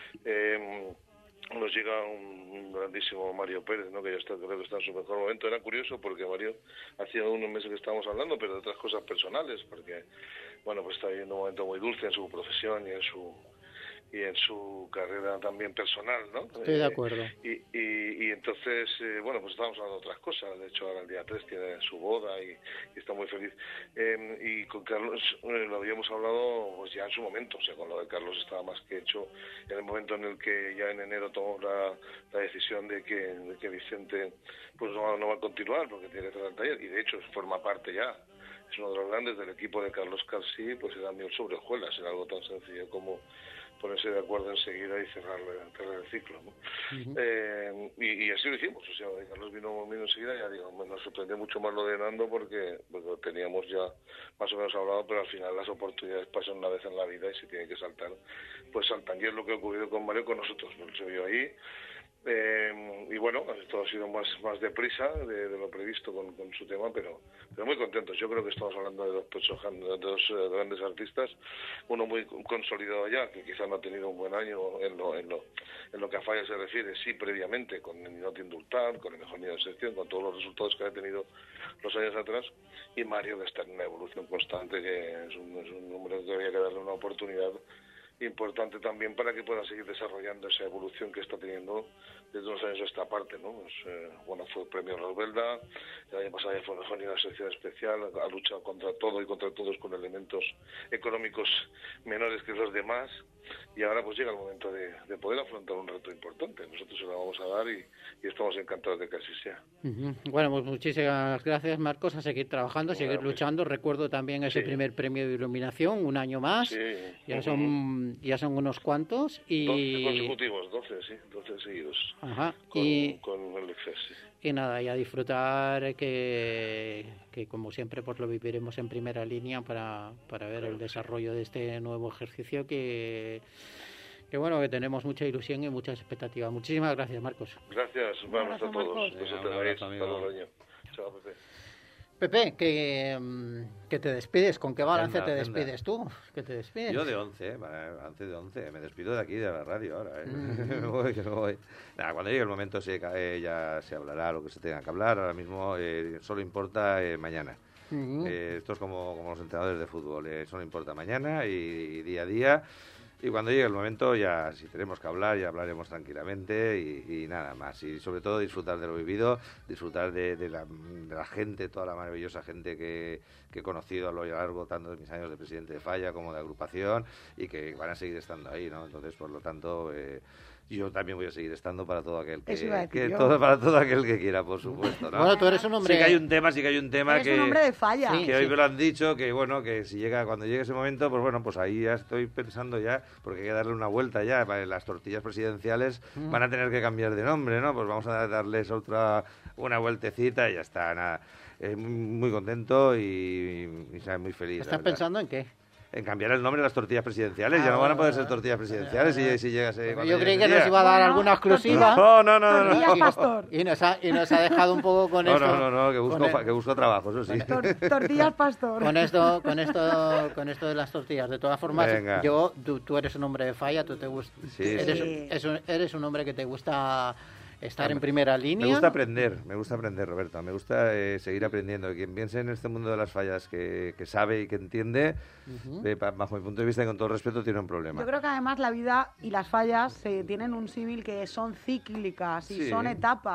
S6: eh, nos llega un, un grandísimo Mario Pérez, ¿no? Que ya está, creo que está en su mejor momento. Era curioso porque Mario hacía unos meses que estábamos hablando, pero de otras cosas personales, porque bueno, pues está viviendo un momento muy dulce en su profesión y en su y en su carrera también personal, ¿no?
S1: Estoy de acuerdo.
S6: Eh, y, y, y entonces, eh, bueno, pues estábamos hablando de otras cosas. De hecho, ahora el día tres tiene su boda y, y está muy feliz. Eh, y con Carlos eh, lo habíamos hablado pues ya en su momento. O sea, con lo de Carlos estaba más que hecho en el momento en el que ya en enero tomó la, la decisión de que, de que Vicente pues no, no va a continuar porque tiene que cerrar el taller. Y de hecho forma parte ya. Es uno de los grandes del equipo de Carlos Carsí, pues era miel sobre hojuelas. Era algo tan sencillo como ponerse de acuerdo enseguida y cerrar, cerrar el ciclo, ¿no? Uh-huh. eh, y, y así lo hicimos, o sea, Carlos vino, vino enseguida, ya digo, nos sorprendió mucho más lo de Nando porque, porque lo teníamos ya más o menos hablado, pero al final las oportunidades pasan una vez en la vida y si tienen que saltar, pues saltan, y es lo que ha ocurrido con Mario, con nosotros, ¿no? Se vio ahí. Eh, y bueno, esto ha sido más más deprisa de, de lo previsto con, con su tema, pero pero muy contentos. Yo creo que estamos hablando de dos, de dos eh, grandes artistas, uno muy consolidado ya, que quizá no ha tenido un buen año en lo en lo, en lo que a Falla se refiere, sí previamente, con el Ninoti Indultar, con el mejor nivel de sección, con todos los resultados que ha tenido los años atrás, y Mario, que está en una evolución constante, que es un, es un hombre que había que darle una oportunidad importante también para que pueda seguir desarrollando esa evolución que está teniendo desde unos años a esta parte, ¿no? Pues, eh, bueno, fue el premio Rosbelda, el año pasado ya fue mejor en una sección especial, ha luchado contra todo y contra todos con elementos económicos menores que los demás, y ahora pues llega el momento de, de poder afrontar un reto importante. Nosotros se lo vamos a dar y, y estamos encantados de que así sea.
S1: Uh-huh. Bueno, pues muchísimas gracias, Marcos, a seguir trabajando, a seguir bueno, luchando. Recuerdo también ese sí. primer premio de iluminación, un año más,
S6: sí.
S1: ya uh-huh. son ya son unos cuantos. Y
S6: doce consecutivos, doce, sí, doce seguidos.
S1: Ajá.
S6: Con,
S1: y,
S6: con el Excel, sí.
S1: Y nada, y a disfrutar que, que como siempre pues lo viviremos en primera línea para, para ver el desarrollo de este nuevo ejercicio que, que bueno, que tenemos mucha ilusión y muchas expectativas. Muchísimas gracias, Marcos.
S6: Gracias, vamos a todos.
S2: Venga, un abrazo, amigo.
S6: Chao, Pepe.
S1: Pepe, que, que te despides. ¿Con qué balance
S2: agenda,
S1: te despides
S2: agenda.
S1: tú? ¿Qué te despides?
S2: Yo de once, ¿eh? Antes de once. Me despido de aquí, de la radio ahora. ¿eh? Mm. me voy, que me voy. Nada, cuando llegue el momento se, eh, ya se hablará lo que se tenga que hablar. Ahora mismo eh, solo importa eh, mañana. Uh-huh. eh, esto es como, como los entrenadores de fútbol. Eh, solo importa mañana y, y día a día. Y cuando llegue el momento, ya si tenemos que hablar, ya hablaremos tranquilamente y, y nada más. Y sobre todo disfrutar de lo vivido, disfrutar de, de, la, de la gente, toda la maravillosa gente que, que he conocido a lo largo tanto de mis años de presidente de Falla como de agrupación y que van a seguir estando ahí, ¿no? Entonces, por lo tanto, eh, yo también voy a seguir estando para todo aquel que, que todo, para todo aquel que quiera, por supuesto, ¿no?
S1: Bueno, tú eres un hombre...
S2: Sí que hay un tema, sí que hay un tema
S3: eres
S2: que...
S3: un hombre de Falla.
S2: Sí, que
S3: sí.
S2: hoy me lo han dicho, que bueno, que si llega, cuando llegue ese momento, pues bueno, pues ahí ya estoy pensando ya, porque hay que darle una vuelta ya, las tortillas presidenciales mm. van a tener que cambiar de nombre, ¿no? Pues vamos a darles otra, una vueltecita y ya está, nada. Eh, muy contento y, y, y muy feliz.
S1: ¿Estás pensando en qué?
S2: En cambiar el nombre de las tortillas presidenciales. Ah, ya no van a poder ser tortillas presidenciales si, si llegase...
S1: Yo creí que nos iba a dar bueno, alguna exclusiva.
S2: No, no, no. no,
S3: no. Pastor.
S1: Y, nos ha, y nos ha dejado un poco con
S2: no,
S1: esto...
S2: No, no, no, que busco,
S1: el,
S2: que busco trabajo, eso sí.
S3: Tor, tortillas Pastor.
S1: Con esto, con, esto, con esto de las tortillas. De todas formas, Venga. yo tú, tú eres un hombre de Falla, tú te gusta...
S2: Sí,
S1: eres,
S2: sí.
S1: Es un, eres un hombre que te gusta... estar en primera línea.
S2: Me gusta aprender, me gusta aprender, Roberto. Me gusta eh, seguir aprendiendo. Quien piense en este mundo de las fallas que, que sabe y que entiende, uh-huh. eh, bajo mi punto de vista y con todo respeto, tiene un problema.
S3: Yo creo que además la vida y las fallas eh, tienen un símil que son cíclicas y sí. son etapas.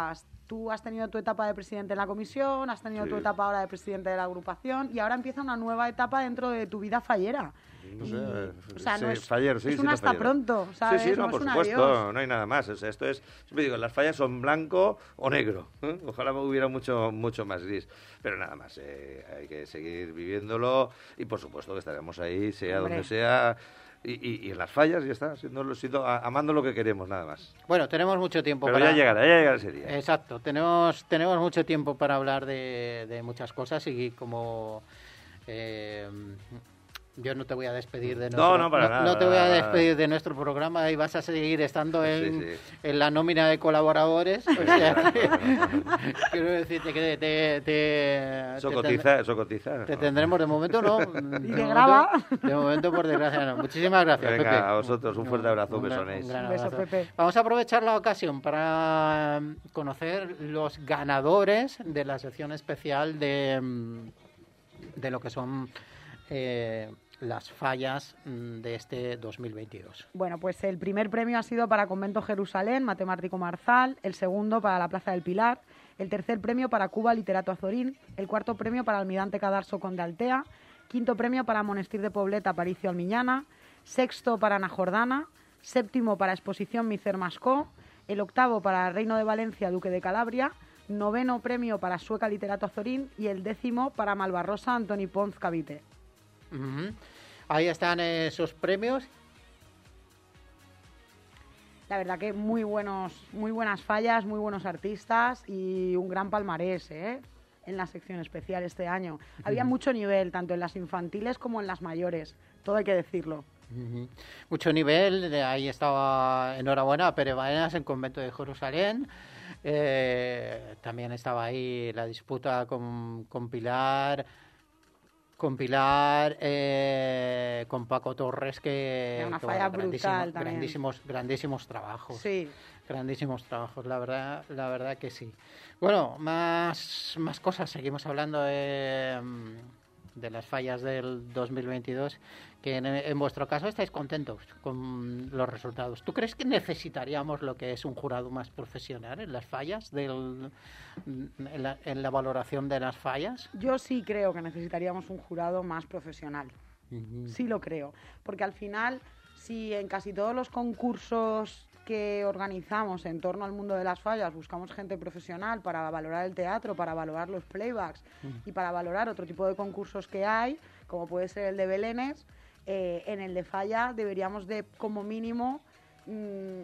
S3: tú has tenido tu etapa de presidente en la comisión, has tenido
S2: Sí.
S3: tu etapa ahora de presidente de la agrupación y ahora empieza una nueva etapa dentro de tu vida fallera.
S2: No
S3: Y,
S2: sé,
S3: o sea,
S2: sí,
S3: no es,
S2: fallero, sí,
S3: es
S2: sí,
S3: un
S2: no
S3: hasta
S2: fallero.
S3: pronto, ¿sabes?
S2: Sí, sí, no,
S3: no
S2: por
S3: es un
S2: supuesto,
S3: adiós.
S2: no hay nada más. O sea, esto es, siempre digo, las fallas son blanco o negro. ¿eh? Ojalá hubiera mucho, mucho más gris. Pero nada más, eh, hay que seguir viviéndolo y por supuesto que estaremos ahí, sea
S3: Hombre.
S2: donde sea. Y, y, y en las fallas ya está, siendo, siendo, amando lo que queremos, nada más.
S1: Bueno, tenemos mucho tiempo
S2: Pero
S1: para...
S2: ya llegará, ya llegará ese día.
S1: Exacto, tenemos, tenemos mucho tiempo para hablar de, de muchas cosas y como... Eh, yo no te voy a despedir de
S2: No,
S1: nuestro,
S2: no, para nada,
S1: no te
S2: para
S1: voy a
S2: nada.
S1: despedir de nuestro programa y vas a seguir estando
S2: Sí,
S1: en,
S2: sí.
S1: en la nómina de colaboradores. O sea, que- quiero decirte que te, te,
S2: Eso
S1: te
S2: cotiza, eso cotiza.
S1: te tendremos de momento, ¿no? De
S3: que
S1: momento-
S3: graba.
S1: De momento, por desgracia, no. Muchísimas gracias,
S2: Venga,
S1: Pepe.
S2: a vosotros, un fuerte abrazo,
S1: Un gran-
S2: besones.
S1: un gran
S3: Un beso,
S1: abrazo.
S3: Pepe.
S1: Vamos a aprovechar la ocasión para mm, conocer los ganadores de la sección especial de, mm, de lo que son eh, las fallas mm, de este dos mil veintidós.
S3: Bueno, pues el primer premio ha sido para Convento Jerusalén, Matemático Marzal, el segundo para la Plaza del Pilar, el tercer premio para Cuba, Literato Azorín, el cuarto premio para Almirante Cadarso Conde Altea, quinto premio para Monestir de Pobleta, Aparicio Almiñana, sexto para Ana Jordana, séptimo para Exposición Micer Mascó, el octavo para Reino de Valencia, Duque de Calabria, noveno premio para Sueca Literato Azorín y el décimo para Malvarrosa, Antoni Ponz Cavite.
S1: Ujú. Ahí están esos premios.
S3: La verdad que muy buenos, muy buenas fallas, muy buenos artistas y un gran palmarés, ¿eh? En la sección especial este año. Había mucho nivel, tanto en las infantiles como en las mayores, todo hay que decirlo.
S1: Ujú. Mucho nivel, de ahí estaba, enhorabuena, Pere Baenas en Convento de Jerusalén. Eh, también estaba ahí la disputa con, con Pilar, con Pilar, eh, con Paco Torres, que,
S3: Era una
S1: que,
S3: falla
S1: bueno,
S3: brutal
S1: grandísimo-
S3: también.
S1: grandísimos, grandísimos trabajos.
S3: Sí,
S1: Grandísimos trabajos, la verdad, la verdad que sí. Bueno, más, más cosas. Seguimos hablando de, mm, de las fallas del dos mil veintidós, que en, en vuestro caso estáis contentos con los resultados. ¿Tú crees que necesitaríamos lo que es un jurado más profesional en las fallas, del, en, la, en la valoración de las fallas?
S3: yo sí creo que necesitaríamos un jurado más profesional. Sí lo creo, porque al final, si en casi todos los concursos que organizamos en torno al mundo de las fallas buscamos gente profesional para valorar el teatro, para valorar los playbacks y para valorar otro tipo de concursos que hay, como puede ser el de Belénes, eh, en el de falla deberíamos de, como mínimo, mmm,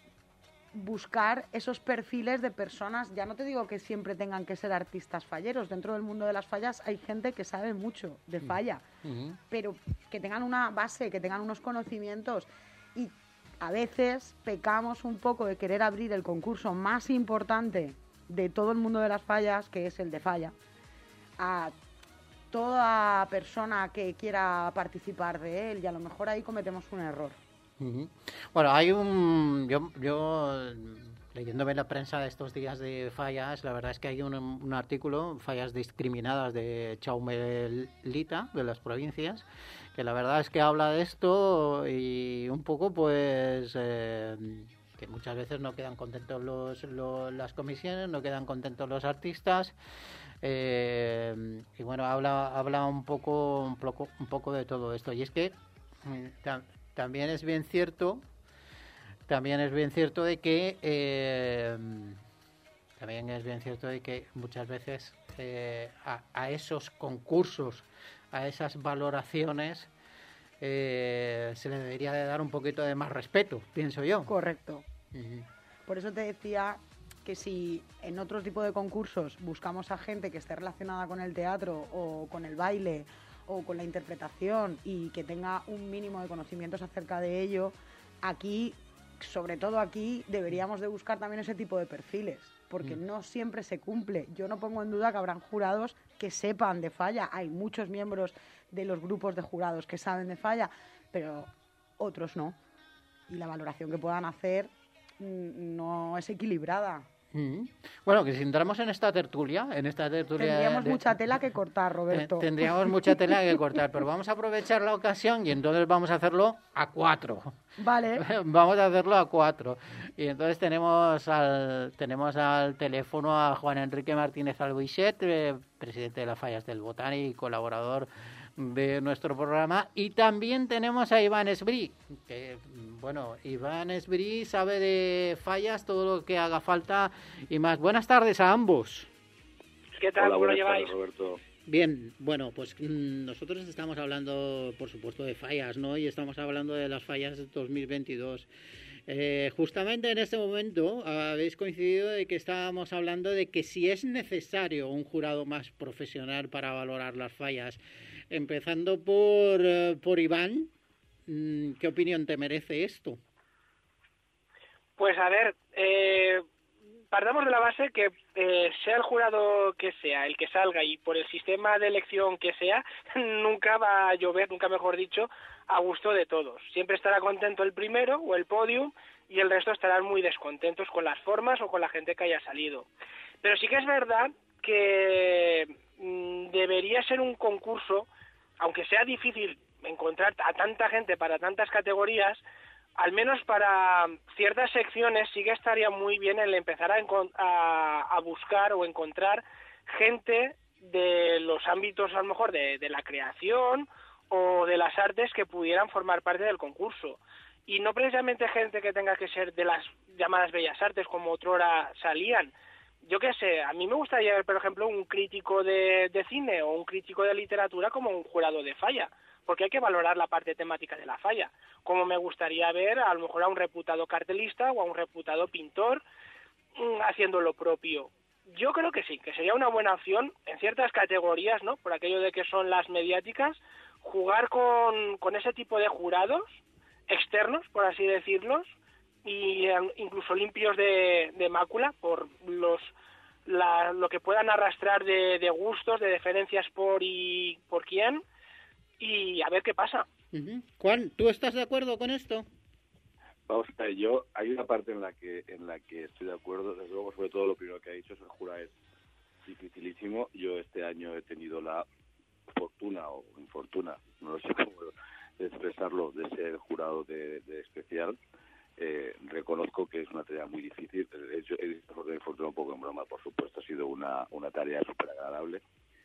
S3: buscar esos perfiles de personas. Ya no te digo que siempre tengan que ser artistas falleros, dentro del mundo de las fallas hay gente que sabe mucho de falla,
S1: Ujú.
S3: pero que tengan una base, que tengan unos conocimientos, y a veces pecamos un poco de querer abrir el concurso más importante de todo el mundo de las fallas, que es el de falla, a toda persona que quiera participar de él, y a lo mejor ahí cometemos un error.
S1: Ujú. Bueno, hay un... Yo, yo, leyéndome la prensa de estos días de fallas, la verdad es que hay un, un artículo, Fallas discriminadas, de Chaume Lita, de las provincias, que la verdad es que habla de esto y un poco, pues... Eh, que muchas veces no quedan contentos los, los- las comisiones, no quedan contentos los artistas. Eh, y bueno, habla, habla un poco, un poco, un poco de todo esto. Y es que mm, ta- también es bien cierto, también es bien cierto de que eh, también es bien cierto de que muchas veces eh, a, a esos concursos, a esas valoraciones, eh, se le debería de dar un poquito de más respeto, pienso yo.
S3: Correcto.
S1: Ujú.
S3: Por eso te decía que si en otro tipo de concursos buscamos a gente que esté relacionada con el teatro o con el baile o con la interpretación y que tenga un mínimo de conocimientos acerca de ello, aquí, sobre todo aquí, deberíamos de buscar también ese tipo de perfiles, porque no siempre se cumple. Yo no pongo en duda que habrán jurados que sepan de falla, hay muchos miembros de los grupos de jurados que saben de falla, pero otros no. Y la valoración que puedan hacer mm, no es equilibrada.
S1: Mm. Bueno, que si entramos en esta tertulia, en esta tertulia...
S3: Tendríamos
S1: de,
S3: mucha tela que cortar, Roberto.
S1: Tendríamos mucha tela que cortar, pero vamos a aprovechar la ocasión y entonces vamos a hacerlo a cuatro.
S3: Vale.
S1: Vamos a hacerlo a cuatro. Y entonces tenemos al tenemos al teléfono a Juan Enrique Martínez Albuixet, eh, presidente de las Fallas del Botani y colaborador de nuestro programa, y también tenemos a Iván Esbrí, que bueno, Iván Esbrí sabe de fallas, todo lo que haga falta y más. Buenas tardes a ambos.
S7: ¿Qué tal?
S6: Hola,
S7: ¿Cómo lo
S6: buenas
S7: lleváis?
S6: tardes, Roberto.
S1: Bien, bueno, pues mmm, nosotros estamos hablando, por supuesto, de fallas, ¿no? Y estamos hablando de las fallas de dos mil veintidós. Eh, justamente en este momento habéis coincidido de que estábamos hablando de que si es necesario un jurado más profesional para valorar las fallas. Empezando por, uh, por Iván, ¿qué opinión te merece esto?
S7: Pues a ver, eh, partamos de la base que eh, sea el jurado que sea, el que salga y por el sistema de elección que sea, nunca va a llover, nunca mejor dicho, a gusto de todos. Siempre estará contento el primero o el podium y el resto estarán muy descontentos con las formas o con la gente que haya salido. Pero sí que es verdad que mmm, debería ser un concurso, aunque sea difícil encontrar a tanta gente para tantas categorías, al menos para ciertas secciones sí que estaría muy bien el empezar a, a, a buscar o encontrar gente de los ámbitos a lo mejor de, de la creación o de las artes que pudieran formar parte del concurso. Y no precisamente gente que tenga que ser de las llamadas bellas artes como otrora salían. Yo qué sé, a mí me gustaría ver, por ejemplo, un crítico de, de cine o un crítico de literatura como un jurado de falla, porque hay que valorar la parte temática de la falla. Como me gustaría ver a lo mejor a un reputado cartelista o a un reputado pintor mmm, haciendo lo propio. Yo creo que sí, que sería una buena opción en ciertas categorías, ¿no? Por aquello de que son las mediáticas, jugar con, con ese tipo de jurados externos, por así decirlos, y incluso limpios de, de mácula por los la, lo que puedan arrastrar de, de gustos, de deferencias por y por quién, y a ver qué pasa.
S1: Uh-huh. Juan, ¿tú estás de acuerdo con esto?
S6: Vamos a ver, yo hay una parte en la que en la que estoy de acuerdo, desde luego, sobre todo lo primero que ha dicho, es el jurado es dificilísimo. Yo este año he tenido la fortuna o infortuna, no sé cómo expresarlo, de ser jurado de, de especial. Eh, reconozco que es una tarea muy difícil. De hecho, he disfrutado un poco en broma, por supuesto, ha sido una, una tarea súper agradable.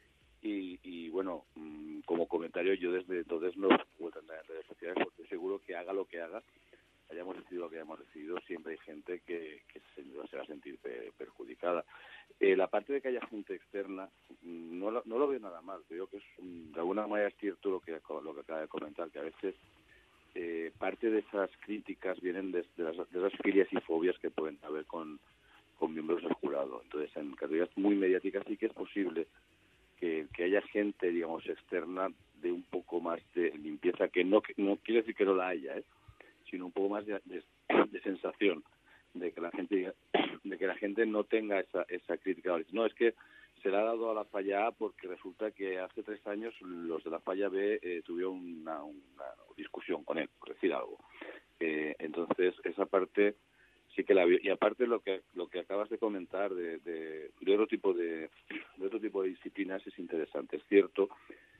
S6: Y, y bueno, mmm, como comentario, yo desde entonces no he vuelto a entrar en redes sociales porque seguro que haga lo que haga, hayamos decidido lo que hayamos decidido, siempre hay gente que, que se, se va a sentir per, perjudicada. Eh, la parte de que haya gente externa, no lo, no lo veo nada mal. Creo que es, de alguna manera es cierto lo que, lo que acaba de comentar, que a veces Eh, parte de esas críticas vienen de, de, las, de esas filias y fobias que pueden haber con, con miembros del jurado. Entonces, en categorías muy mediáticas sí que es posible que, que haya gente, digamos, externa de un poco más de limpieza, que no, que no quiere decir que no la haya, ¿eh? Sino un poco más de, de, de sensación de que la gente de que la gente no tenga esa, esa crítica. No, es que se le ha dado a la falla A porque resulta que hace tres años los de la falla B eh, tuvieron una, una discusión con él, por decir algo. Eh, entonces, esa parte sí que la vi. Y aparte lo que lo que acabas de comentar de, de, de otro tipo de, de otro tipo de disciplinas es interesante. Es cierto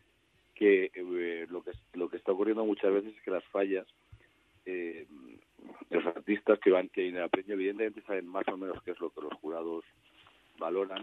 S6: que eh, lo que lo que está ocurriendo muchas veces es que las fallas, eh, los artistas que van que en el premio evidentemente saben más o menos qué es lo que los jurados valoran,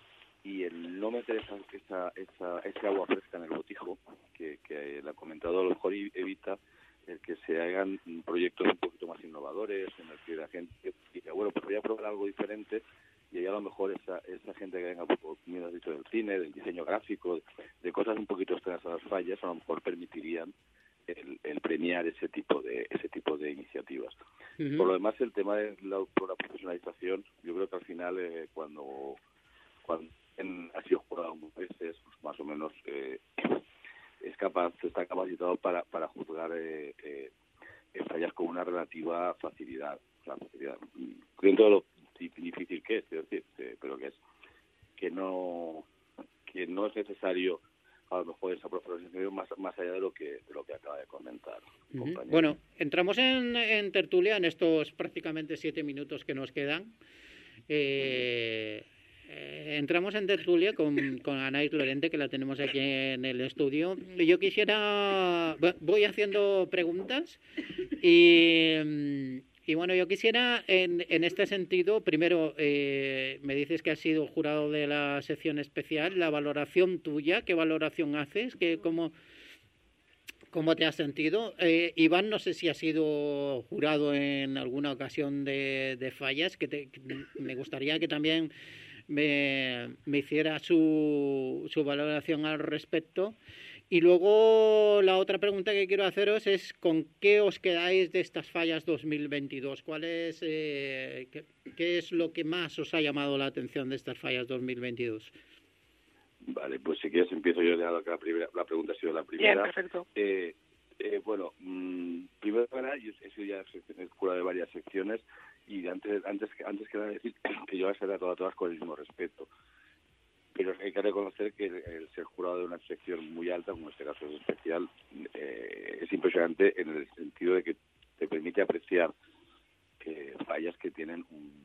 S6: y el no meter esa, esa, esa, ese agua fresca en el botijo, que, que el ha comentado, a lo mejor evita el que se hagan proyectos un poquito más innovadores, en el que la gente diga, bueno, pues voy a probar algo diferente, y ahí a lo mejor esa, esa gente que venga, como me has dicho, del cine, del diseño gráfico, de cosas un poquito externas a las fallas, a lo mejor permitirían el, el premiar ese tipo de ese tipo de iniciativas. Uh-huh. Por lo demás, el tema de la, por la profesionalización, yo creo que al final, eh, cuando cuando en, ha sido jurado muchas veces, pues más o menos eh, es capaz, está capacitado para, para juzgar eh, eh, fallas con una relativa facilidad, la facilidad dentro de lo difícil que es, es decir, eh, pero que es que no que no es necesario a lo mejor esa profesionalización más, más allá de lo que de lo que acaba de comentar.
S1: Uh-huh. Bueno, entramos en, en tertulia en estos prácticamente siete minutos que nos quedan. Eh, eh, entramos en tertulia con, con Anaís Lorente, que la tenemos aquí en el estudio. Yo quisiera... Voy haciendo preguntas y... Y bueno, yo quisiera, en, en este sentido, primero, eh, me dices que has sido jurado de la sección especial, la valoración tuya, ¿qué valoración haces? ¿Qué, cómo, ¿Cómo te has sentido? Eh, Iván, no sé si has sido jurado en alguna ocasión de, de fallas, que, te, que me gustaría que también me, me hiciera su, su valoración al respecto. Y luego la otra pregunta que quiero haceros es ¿con qué os quedáis de estas fallas dos mil veintidós? ¿Cuál es, eh, qué, qué es lo que más os ha llamado la atención de estas fallas dos mil veintidós?
S8: Vale, pues si quieres empiezo yo, ya que la, primera, la pregunta ha sido la primera.
S7: Bien, perfecto.
S8: Eh, eh, bueno, mmm, primero que nada, yo he sido ya jurado de varias secciones y antes antes, antes que nada decir que yo las he tratado a todas con el mismo respeto. Pero hay que reconocer que el, el ser jurado de una sección muy alta, como en este caso es especial, eh, es impresionante en el sentido de que te permite apreciar que fallas que tienen un,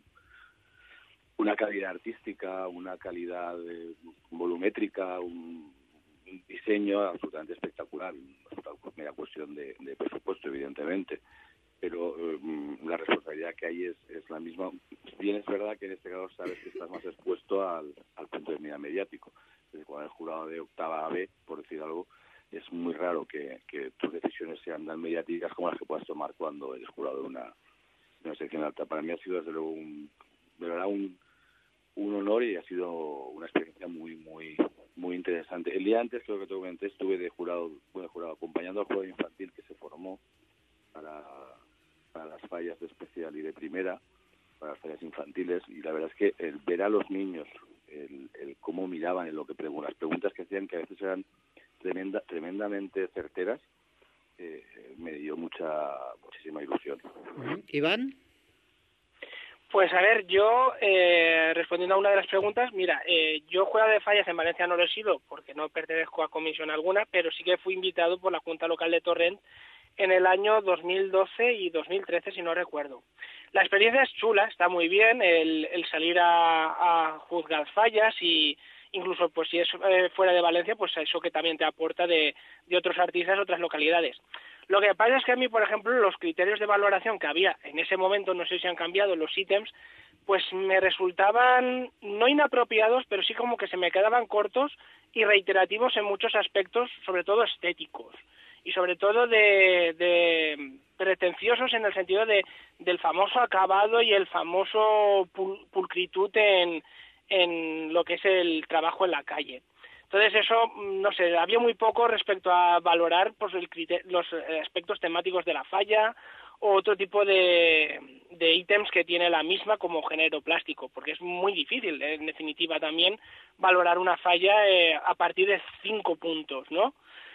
S8: una calidad artística, una calidad eh, volumétrica, un, un diseño absolutamente espectacular. Es una mera cuestión de, de presupuesto, evidentemente, pero eh, la responsabilidad que hay es, es la misma. Bien, es verdad que en este caso sabes que estás más expuesto al, al punto de vista mediático. Entonces, cuando eres jurado de octava B, por decir algo, es muy raro que, que tus decisiones sean tan mediáticas como las que puedas tomar cuando eres jurado de una, de una sección alta. Para mí ha sido, desde luego, un, de verdad un, un honor y ha sido una experiencia muy, muy muy interesante. El día antes, creo que te comenté, estuve de jurado, bueno, jurado acompañando al jurado infantil que se formó para, para las fallas de especial y de primera, para las fallas infantiles, y la verdad es que el ver a los niños, el, el cómo miraban, en lo que las preguntas que hacían, que a veces eran tremenda, tremendamente certeras, eh, me dio mucha muchísima ilusión.
S1: Iván.
S7: Pues a ver, yo, eh, respondiendo a una de las preguntas, mira, eh, yo jurado de fallas en Valencia no lo he sido porque no pertenezco a comisión alguna, pero sí que fui invitado por la Junta Local de Torrent en el año dos mil doce y dos mil trece, si no recuerdo. La experiencia es chula, está muy bien, el, el salir a, a juzgar fallas y incluso pues si es eh, fuera de Valencia, pues eso que también te aporta de, de otros artistas, otras localidades. Lo que pasa es que a mí, por ejemplo, los criterios de valoración que había en ese momento, no sé si han cambiado los ítems, pues me resultaban no inapropiados, pero sí como que se me quedaban cortos y reiterativos en muchos aspectos, sobre todo estéticos. Y sobre todo de, de pretenciosos en el sentido de del famoso acabado y el famoso pul, pulcritud en, en lo que es el trabajo en la calle. Entonces eso, no sé, había muy poco respecto a valorar pues, el criterio, los aspectos temáticos de la falla o otro tipo de, de ítems que tiene la misma como género plástico, porque es muy difícil, en definitiva, también valorar una falla eh, a partir de cinco puntos, ¿no?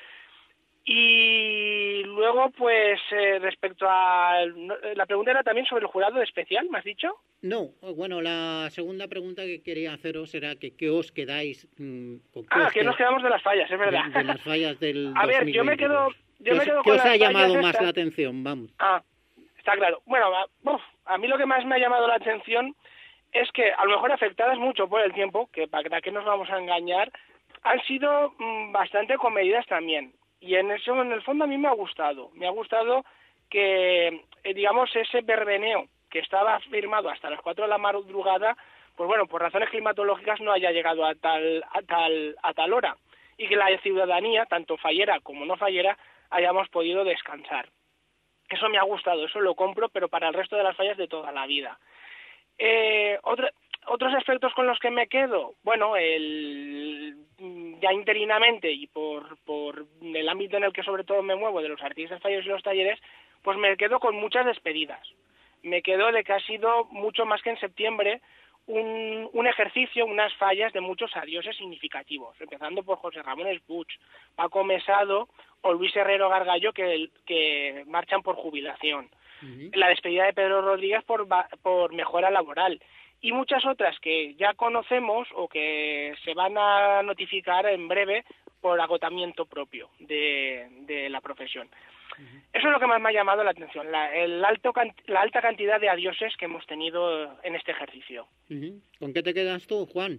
S7: Y luego, pues, eh, respecto a... La pregunta era también sobre el jurado especial, ¿me has dicho?
S1: No, bueno, la segunda pregunta que quería haceros era que ¿qué os quedáis? Mmm, con qué
S7: ah,
S1: os
S7: que nos quedamos de las fallas, es verdad.
S1: De, de las fallas del
S7: A ver, yo me quedo... Yo
S1: ¿Qué,
S7: me quedo
S1: os, ¿qué
S7: con
S1: os
S7: las
S1: ha llamado
S7: fallas
S1: más
S7: estas?
S1: la atención? Vamos.
S7: Ah, está claro. Bueno, uf, a mí lo que más me ha llamado la atención es que, a lo mejor afectadas mucho por el tiempo, que para qué nos vamos a engañar, han sido mmm, bastante comedidas también. Y en eso, en el fondo, a mí me ha gustado. Me ha gustado que, eh, digamos, ese verbeneo que estaba firmado hasta las cuatro de la madrugada, pues bueno, por razones climatológicas no haya llegado a tal, a tal, a tal hora. Y que la ciudadanía, tanto fallera como no fallera, hayamos podido descansar. Eso me ha gustado, eso lo compro, pero para el resto de las fallas de toda la vida. Eh, otra... Otros aspectos con los que me quedo, bueno, el, ya interinamente y por, por el ámbito en el que sobre todo me muevo, de los artistas falleros y los talleres, pues me quedo con muchas despedidas. Me quedo de que ha sido mucho más que en septiembre un, un ejercicio, unas fallas de muchos adioses significativos, empezando por José Ramón Espuch, Paco Mesado o Luis Herrero Gargallo, que, que marchan por jubilación. Uh-huh. La despedida de Pedro Rodríguez por, por mejora laboral. Y muchas otras que ya conocemos o que se van a notificar en breve por agotamiento propio de, de la profesión. Eso es lo que más me ha llamado la atención, la, el alto, la alta cantidad de adioses que hemos tenido en este ejercicio.
S1: Uh-huh. ¿Con qué te quedas tú, Juan?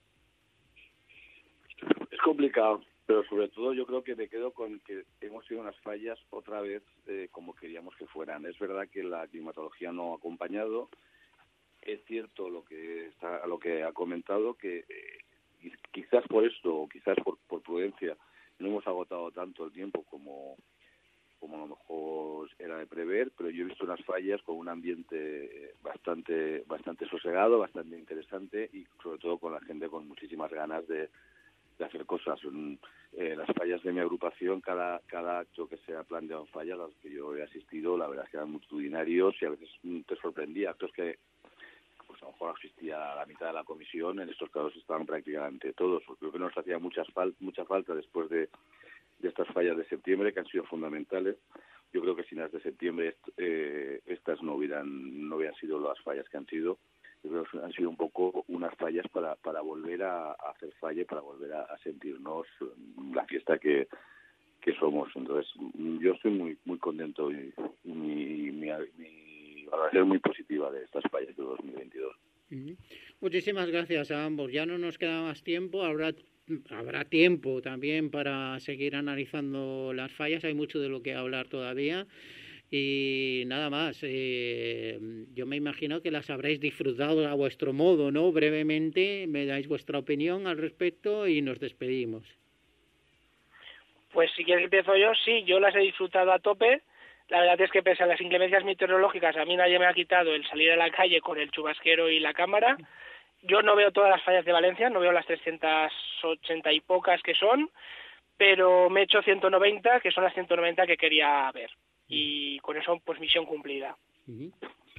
S8: Es complicado, pero sobre todo yo creo que me quedo con que hemos sido unas fallas otra vez eh, como queríamos que fueran. Es verdad que la climatología no ha acompañado. Es cierto lo que está, lo que ha comentado, que eh, quizás por esto, o quizás por, por prudencia, no hemos agotado tanto el tiempo como, como a lo mejor era de prever, pero yo he visto unas fallas con un ambiente bastante, bastante sosegado, bastante interesante y sobre todo con la gente con muchísimas ganas de, de hacer cosas. Eh, las fallas de mi agrupación, cada, cada acto que se ha planteado en fallas, a los que yo he asistido, la verdad es que eran multitudinarios y a veces te sorprendía, actos que pues a lo mejor asistía la mitad de la comisión, en estos casos estaban prácticamente todos. Creo que nos hacía muchas fal- mucha falta después de, de estas fallas de septiembre, que han sido fundamentales. Yo creo que sin las de septiembre est- eh, estas no hubieran no hubieran sido las fallas que han sido. Yo creo que han sido un poco unas fallas para, para volver a, a hacer falle, para volver a, a sentirnos la fiesta que, que somos. Entonces, yo estoy muy muy contento y, y mi, mi, mi valoración muy positiva de estas fallas de dos mil veintidós.
S1: Uh-huh. Muchísimas gracias a ambos. Ya no nos queda más tiempo, habrá habrá tiempo también para seguir analizando las fallas, hay mucho de lo que hablar todavía y nada más. Eh, yo me imagino que las habréis disfrutado a vuestro modo, ¿no? Brevemente me dais vuestra opinión al respecto y nos despedimos.
S7: Pues si quieres empiezo yo, sí, yo las he disfrutado a tope. La verdad es que pese a las inclemencias meteorológicas, a mí nadie me ha quitado el salir a la calle con el chubasquero y la cámara. Yo no veo todas las fallas de Valencia, no veo las trescientas ochenta y pocas que son, pero me he hecho ciento noventa, que son las ciento noventa que quería ver. Y con eso, pues misión cumplida.
S1: Uh-huh.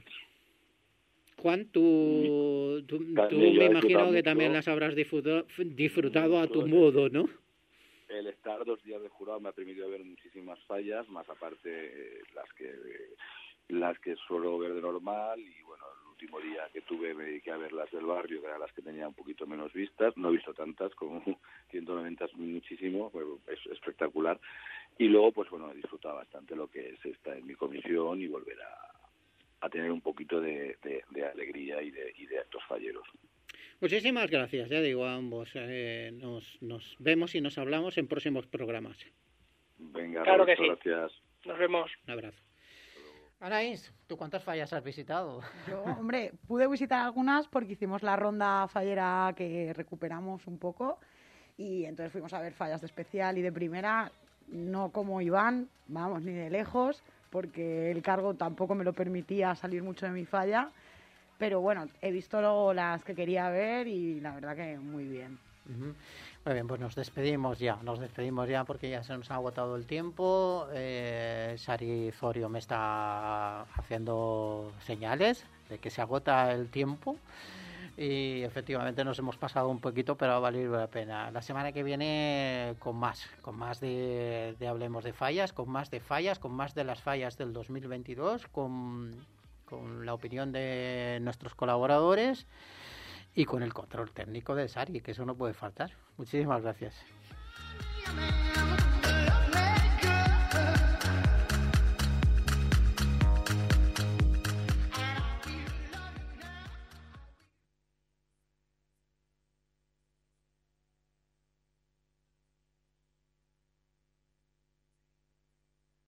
S1: Juan, tú, tú, tú me imagino que también las habrás disfrutado, disfrutado a tu modo, ¿no?
S8: El estar dos días de jurado me ha permitido ver muchísimas fallas, más aparte eh, las que eh, las que suelo ver de normal y bueno, el último día que tuve me dediqué a ver las del barrio, que eran las que tenía un poquito menos vistas, no he visto tantas, como ciento noventa es muchísimo, es espectacular y luego pues bueno, he disfrutado bastante lo que es estar en mi comisión y volver a, a tener un poquito de, de, de alegría y de, y de actos falleros.
S1: Muchísimas gracias, ya digo a ambos. Eh, nos, nos vemos y nos hablamos en próximos programas.
S8: Venga,
S7: claro que sí.
S8: Gracias.
S7: Nos vemos.
S1: Un abrazo. Anaís, ¿tú cuántas fallas has visitado?
S3: Yo, hombre, pude visitar algunas porque hicimos la ronda fallera que recuperamos un poco y entonces fuimos a ver fallas de especial y de primera, no como Iván, vamos, ni de lejos, porque el cargo tampoco me lo permitía salir mucho de mi falla. Pero bueno, he visto las que quería ver y la verdad que muy bien.
S1: Uh-huh. Muy bien, pues nos despedimos ya, nos despedimos ya porque ya se nos ha agotado el tiempo. Eh, Sari Zorio me está haciendo señales de que se agota el tiempo y efectivamente nos hemos pasado un poquito, pero va a valer la pena. La semana que viene con más, con más de, de Hablemos de Fallas, con más de fallas, con más de las fallas del dos mil veintidós, con... con la opinión de nuestros colaboradores y con el control técnico de Sari, que eso no puede faltar. Muchísimas gracias.